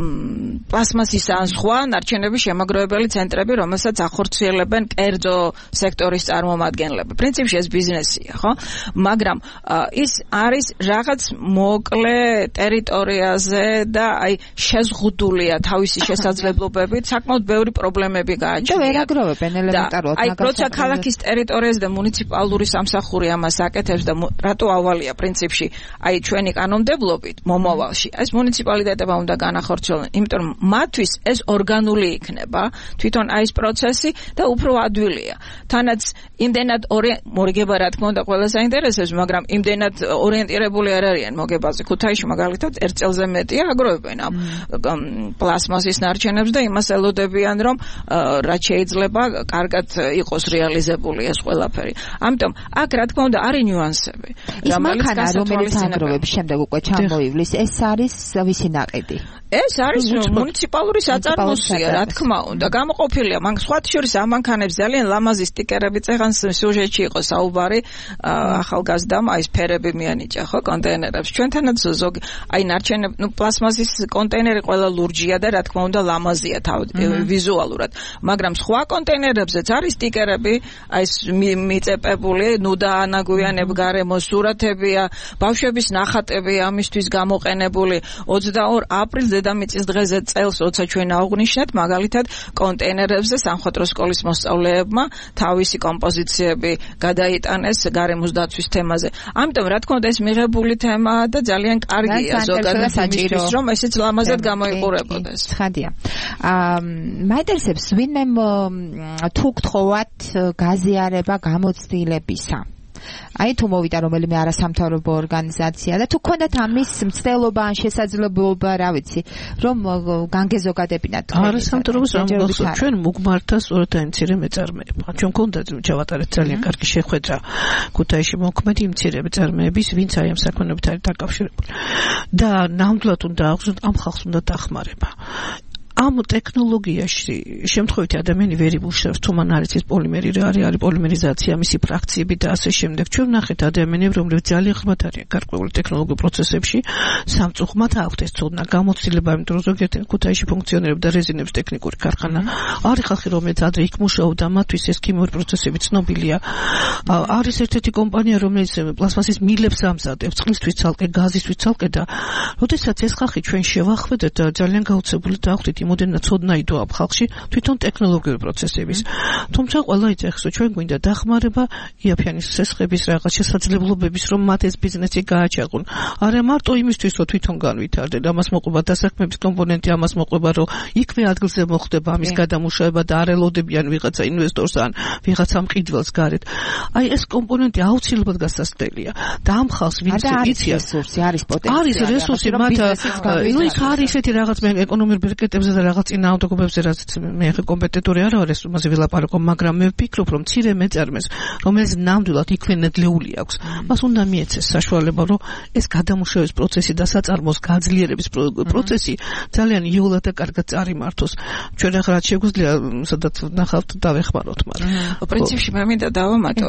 პლასმასის ან სხვა ნარჩენების შემაგროვებელი ცენტრები, რომელსაც ახორციელებენ კერძო სექტორის წარმომადგენლები. პრინციპში ეს ბიზნესია, ხო? მაგრამ ის არის რაღაც მოკლე ტერიტორიაზე და აი შეზღუდულია თავისი შესაძლებლობებით, საკმაოდ ბევრი პრობლემები გააჩნია. და ვერ აგროვებენ ელემენტარულად, აი როცა ქალაქის ტერიტორიაზე და მუნიციპალური სამსახური ამას აკეთებს და რატო ავალია პრინციპში, აი ჩვენი კანონმდებლობით მომავალში ეს მუნიციპალიტეტებმა უნდა განახორციელონ, იმიტომ რომ მათთვის ეს ორგანული იქნება, თვითონ აი ეს პროცესი და უფრო ადვილია. თანაც იმდენად მორიგება რა თქმა უნდა ყველა საინტერესებს, მაგრამ იმდენად ორიენტირებული არ არიან მოგებაზე. ქუთაისში მაგალითად ერთ წელზე მეტია აგროვებენ ამ პლასმასის ნარჩენებს და იმას ელოდებიან, რომ რაც შეიძლება კარგად იყოს რეალიზებული ეს ყველაფერი. ამიტომ აქ რა თქმა უნდა არის ნიუანსები. ის მანქანა რომელიც აგროვებს შემდეგ უკვე ჩამოივლის, ეს არის ვისი ნაყიდი? ეს არის მუნიციპალური საწარმოსია, რა თქმა უნდა, გამოყოფილია. მაგ სხვა შორის ამ მანქანებს ძალიან ლამაზი სტიკერები წეღან სიუჟეტში იყო საუბარი, ახალგაზრდამ აი ეს ფერები მიანიჭა ხო კონტეინერებს. ჩვენთანაც ზოგი აი ნარჩენები, ნუ პლასმასის კონტეინერი ყველა ლურჯია და რა თქმა უნდა ლამაზია ვიზუალურად, მაგრამ სხვა კონტეინერებზეც არის სტიკერები, აი ეს მიწეპებული, ნუ დაანაგვიანებ გარემო სურათებია, ბავშვების ნახატები ამისთვის გამოყენებული. ოცდაორ აპრილს დედამიწის დღეზე წელს, როცა ჩვენ აღვნიშნეთ, მაგალითად კონტეინერებზე სამხატვრო სკოლის მოსწავლეებმა თავისი კომპოზიციები გადაიტანეს გარემოს დაცვის თემაზე. ამიტომ რა თქმა უნდა ეს მიღებული თემაა და ძალიან კარგია ზოგადად იმისთვის, რომ ესეც ლამაზად გამოიყურებოდეს. ცხადია. აა მაინტერესებს ვინმე თუ გთხოვათ გაზიარება გამოცდილებისა. აი თუ მოვიდა რომელიმე არასამთავრობო ორგანიზაცია და თუ გქონდათ ამის მცდელობა ან შესაძლებლობა, რა ვიცი, რომ განგეზოგადებინათ. არასამთავრობო სამგზავრო ჩვენ მოგმართა სწორედ აი მცირე მეწარმეებმა. ჩვენ გქონდათ ჩავატარეთ ძალიან კარგი შეხვედრა ქუთაისში მოქმედი მცირე მეწარმეების, ვინც აი ამ საქმეებით არის დაკავშირებული. და ნამდვილად უნდა აღზრდოთ ამ ხალხს უნდა დახმარება. ამ ტექნოლოგიაში შემთხვევითი ადამიანი ვერ იბუშებს, თუ მან არის ეს პოლიმერი რა არის, არის პოლიმერიზაცია, მისი ფრაქციები და ასე შემდეგ. ჩვენ ვნახეთ ადამიანები, რომლებიც ძალიან ღრმად არიან გარკვეული ტექნოლოგიურ პროცესებში, სამწუხაროდ აქვთ ეს ცოდნა, გამოცდილება, იმიტომ რომ ზოგიერთ ქუთაისში ფუნქციონირებდა რეზინების ტექნიკური ქარხანა. არის ხალხი, რომელიც ადრე იქ მუშაობდა, მათთვის ეს ქიმიური პროცესები ცნობილია. არის ერთ-ერთი კომპანია, რომელიც პლასმასის მილებს ამზადებს, წყლისთვის ცალკე, გაზისთვის ცალკე და როდესაც ეს ხალხი ჩვენ შევახვედეთ და ძალიან გაუცებული დახვდით იმოდენა ცოდნა იდო ამ ხალხში თვითონ ტექნოლოგიური პროცესების. თუმცა ყველა იცეხს, რომ ჩვენ გვინდა დახმარება იაფიანის სესხების რაღაც შესაძლებლობების, რომ მათ ეს ბიზნესი გააჩაღონ. არა მარტო იმისთვის, რომ თვითონ განვითარდნენ, ამას მოყვება დასაქმების კომპონენტი, ამას მოყვება, რომ იქვე ადგილზე მოხდება ამის გადამუშავება და არ ელოდებიან ვიღაცა ინვესტორს ან ვიღაცა მყიდველს გარეთ. აი ეს კომპონენტი აუცილებლად გასასწრელია და ამ ხალხს ვინც იციან რესურსი არის პოტენციალი არის რესურსი მათ ნუ იქ არის ესეთი რაღაც მე ეკონომიკურ ბერკეტებზე და რაღაც წინააღმდეგობებზე რაც მე ხე კომპეტენტური არ ვარ ეს მასე ვილაპარაკო მაგრამ მე ვფიქრობ რომ მცირე მეწარმეს რომელიც ნამდვილად იქვე ნედლეული აქვს მას უნდა მიეცეს საშუალება რომ ეს გადამუშავების პროცესი და საწარმოს გაძლიერების პროცესი ძალიან იოლად და კარგად წარიმართოს ჩვენ ახლა რაც შეგვიძლია სადაც ნახავთ დავეხმაროთ მაგრამ პრინციპში მე მინდა დავამატო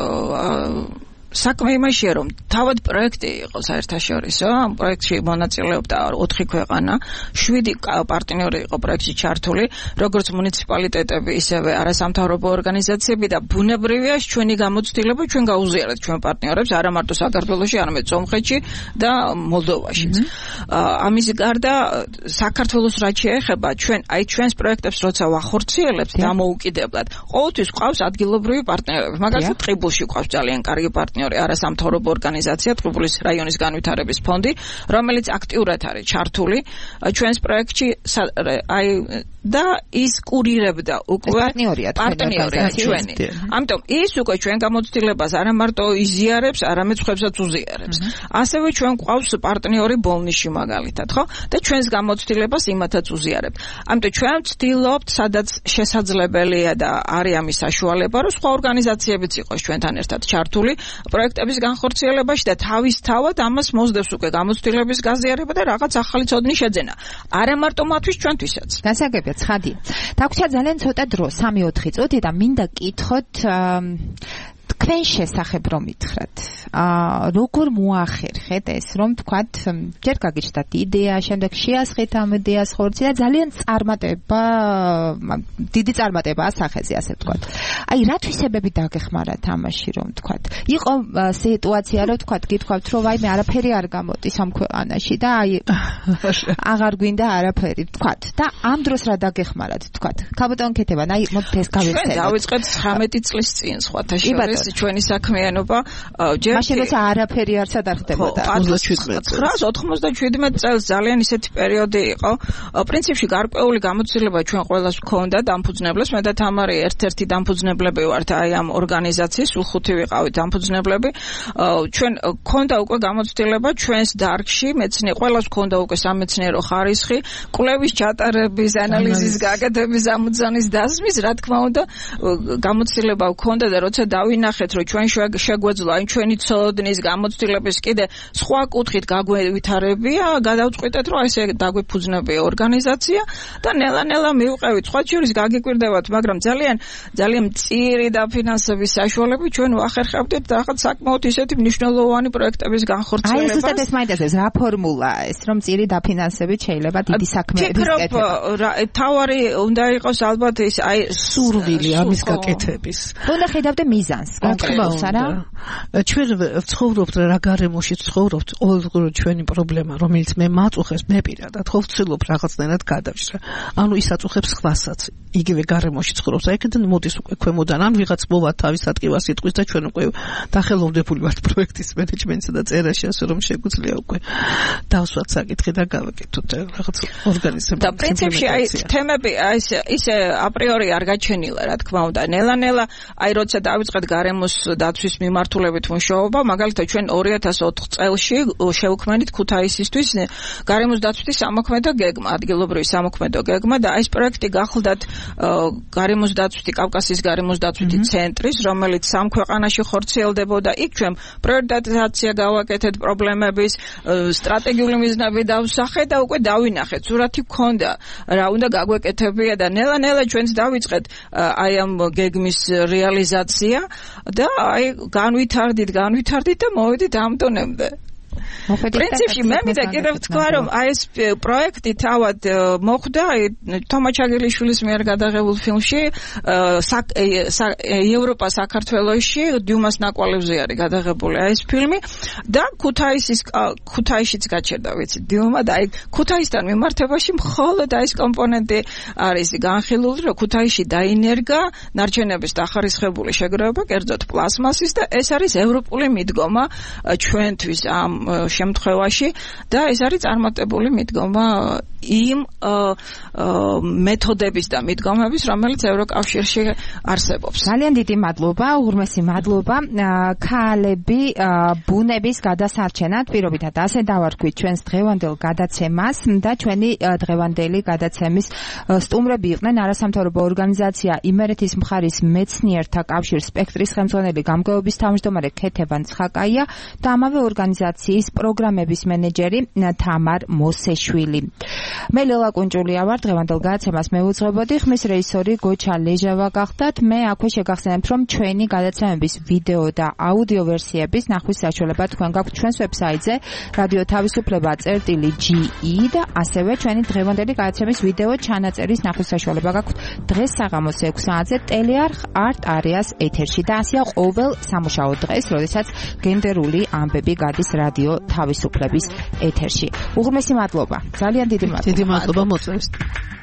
საქმე იმაშია რომ თავად პროექტი იყო საერთაშორისო ამ პროექტში მონაწილეობდა ოთხი ქვეყანა შვიდი პარტნიორი იყო პროექტში ჩართული როგორც მუნიციპალიტეტები ისევე არასამთავრობო ორგანიზაციები და ბუნებრივია ჩვენი გამოცდილება ჩვენ გაუზიარეთ ჩვენ პარტნიორებს არა მარტო საქართველოში არამედ სომხეთში და მოლდოვაშიც ამის გარდა საქართველოს რაც შეეხება ჩვენ აი ჩვენს პროექტებს როცა ვახორციელებთ დამოუკიდებლად ყოველთვის ყავს ადგილობრივი პარტნიორები მაგალითად ტყიბულში ყავს ძალიან კარგი პარტნიორი არასამთავრობო ორგანიზაცია ტყიბულის რაიონის განვითარების ფონდი, რომელიც აქტიურად არის ჩართული ჩვენს პროექტში აი და ის კურირებდა უკვე პარტნიორია ჩვენი. ამიტომ ის უკვე ჩვენ გამოცდილებას არა მარტო იზიარებს, არამედ ხვებსაც უზიარებს. ასევე ჩვენ ყავს პარტნიორი ბოლნიში მაგალითად, ხო? და ჩვენს გამოცდილებას იმათაც უზიარებთ. ამიტომ ჩვენ ვცდილობთ, სადაც შესაძლებელია და არის ამის საშუალება, რომ სხვა ორგანიზაციებიც იყოს ჩვენთან ერთად ჩართული პროექტების განხორციელებაში და თავისთავად ამას მოსდევს უკვე გამოცდილების გაზიარება და რაღაც ახალი ცოდნი შეძენა. არა მარტო მათთვის, ჩვენთვისაც. გასაგებია, ცხადი. დაგვჭირდა ძალიან ცოტა დრო, სამი ოთხი წუთი და მინდა კითხოთ თქვენ შესახებ რომ მითხრათ. აა როგორ მოახერხეთ ეს რომ თქვათ ჯერ გაგიჩნდათ იდეა, შემდეგ შეასხეთ ამ იდეას ხორცი და ძალიან წარმატება, დიდი წარმატება ასახეზე ასე ვთქვათ. აი რა თვისებები დაგეხმარათ ამაში რომ ვთქვათ. იყო სიტუაცია რომ ვთქვათ, გითხოვთ რომ ვაიმე არაფერი არ გამოდის ამ ქვეყანაში და აი აღარ გვინდა არაფერი ვთქვათ და ამ დროს რა დაგეხმარათ ვთქვათ. ქალბატონ კეთებან აი მოდით ეს გავიხსენოთ. ჩვენ დავიწყეთ ცხრამეტი წლის წინ სხვათა შორის ჩვენი საქმიანობა ჯერ მაშინ როცა არაფერი არცად არ ხდებოდა ათას ოცდაშვიდმეტ წელს ძალიან ისეთი პერიოდი იყო პრინციპში გარკვეული გამოცდილება ჩვენ ყველას გვქონდა დამფუძნებლებს მე და თამარი ერთ-ერთი დამფუძნებლები ვართ აი ამ ორგანიზაციის უხუთი ვიყავით დამფუძნებლები ჩვენ გვქონდა უკვე გამოცდილება ჩვენს დარგში მეცნიერ ყველას გვქონდა უკვე სამეცნიერო ხარისხი კვლევის ჩატარების ანალიზის გაკეთების ამოცანის დასმის რა თქმა უნდა გამოცდილება გვქონდა და როცა დავინახეთ რომ ჩვენ შეგვეძლო აი ჩვენი ცოდნის გამოცდილების კიდე სხვა კუთხით გაგვევითარებია, გადავწყვიტეთ რომ ესე დაგვეფუძნებია ორგანიზაცია და ნელა-ნელა მივყევით. სხვა შორის გაგიკვირდებათ, მაგრამ ძალიან ძალიან მწირი დაფინანსების საშუალებით ჩვენ ვახერხებდით რაღაც საკმაოდ ისეთი მნიშვნელოვანი პროექტების განხორციელებას. აი ზუსტად ეს მაინტერესებს, რა ფორმულა ეს რომ მწირი დაფინანსებით შეიძლება დიდი საქმეების კეთება. ფიქრობ, თავარი უნდა იყოს ალბათ ის აი სურვილი ამის გაკეთების. უნდა ხედავდე მიზანს. კონკრეტულად არა? ჩვენ ვცხოვრობთ რა გარემოში ვცხოვრობთ, ყოველდღიურად ჩვენი პრობლემა, რომელიც მე მაწუხებს, მე პირადად ხო ვცდილობ რაღაცნაირად გადავშრა. ანუ ის აწუხებს ხვასაც. იგივე გარემოში ცხოვრობს. აი ეგეთან მოდის უკვე ქვემოდან, ან ვიღაც მოვა თავის ადგილას იტყვის და ჩვენ უკვე დახელოვნებული ვართ პროექტის მენეჯმენტსა და წერაში, ასე რომ შეგვიძლია უკვე დავსვათ საკითხი და გავაკეთოთ რაღაც ორგანიზების. და პრინციპში აი თემები აი ისე აპრიორი არ გაჩენილა, რა თქმა უნდა. ნელა-ნელა აი როცა დავიწყეთ გარემოს დაცვის მიმართულებით მუშაობა, მაგალითად ჩვენ ორი ათას ოთხ წელში შევქმნით ქუთაისისთვის გარემოს დაცვის სამოქმედო გეგმა, ადგილობრივი სამოქმედო გეგმა და ეს პროექტი გახლდათ გარემოს დაცვითი კავკასიის გარემოს დაცვითი ცენტრის, რომელიც სამ ქვეყანაში ხორციელდებოდა. იქ ჩვენ პრიორიტიზაცია გავაკეთეთ პრობლემების, სტრატეგიული მიზნები დავსახეთ და უკვე დავინახეთ. სურათი გქონდა, რა უნდა გაგვეკეთებია და ნელა-ნელა ჩვენც დავიწყეთ აი ამ გეგმის რეალიზაცია და აი განვითარდით, განვითარდით და მოვედით ამ დონემდე. პრინციპში მე მინდა კიდევ ვთქვა რომ აი ეს პროექტი თავად მოხდა თომა ჩაგელიშვილის მიერ გადაღებულ ფილმში ევროპა საქართველოში დიუმას ნაკვალევზე არის გადაღებული აი ეს ფილმი და ქუთაისის ქუთაისშიც გაჩერდა ვიცი დიუმა და აი ქუთაისთან მიმართებაში მხოლოდ აი ეს კომპონენტი არის განხილული რომ ქუთაისში დაინერგა ნარჩენების დახარისხებული შეგროვება კერძოდ პლასმასის და ეს არის ევროპული მიდგომა ჩვენთვის ამ შემთხვევაში და ეს არის წარმატებული მიდგომა იმ მეთოდების და მიდგომების, რომელიც ევროკავშირში არსებობს. ძალიან დიდი მადლობა, უღრმესი მადლობა. ქალები ბუნების გადასარჩენად პირობითად ასე დავარქვით ჩვენს დღევანდელ გადაცემას და ჩვენი დღევანდელი გადაცემის სტუმრები იყვნენ არასამთავრობო ორგანიზაცია იმერეთის მხარის მეცნიერთა კავშირ სპექტრის ხელმძღვანელი გამგეობის თავმჯდომარე ქეთევან ცხაკაია და ამავე ორგანიზაციის პროგრამების მენეჯერი თამარ მოსეშვილი. მე ლელა კუნჭულია ვარ, დღევანდელ გადაცემას მევუძღვებოდი, ხმის რეჟისორი გოჩა ლეჟავა გახდათ. მე აქვე შეგახსენებთ, რომ ჩვენი გადაცემების ვიდეო და აუდიო ვერსიების ნახვის საშუალება თქვენ გაქვთ ჩვენს ვებსაიტზე რადიო თავისუფლება წერტილი ჯი ი და ასევე ჩვენი დღევანდელი გადაცემის ვიდეო ჩანაწერის ნახვის საშუალება გაქვთ დღეს საღამოს ექვს საათზე ტელეარხ არტ არეას ეთერში და ასეა ყოველ სამუშაო დღეს, როდესაც გენდერული ამბები გადის რადიო თავისუფლების ეთერში. უღრმესი მადლობა. ძალიან დიდი მადლობა. დიდი მადლობა მოწვევს.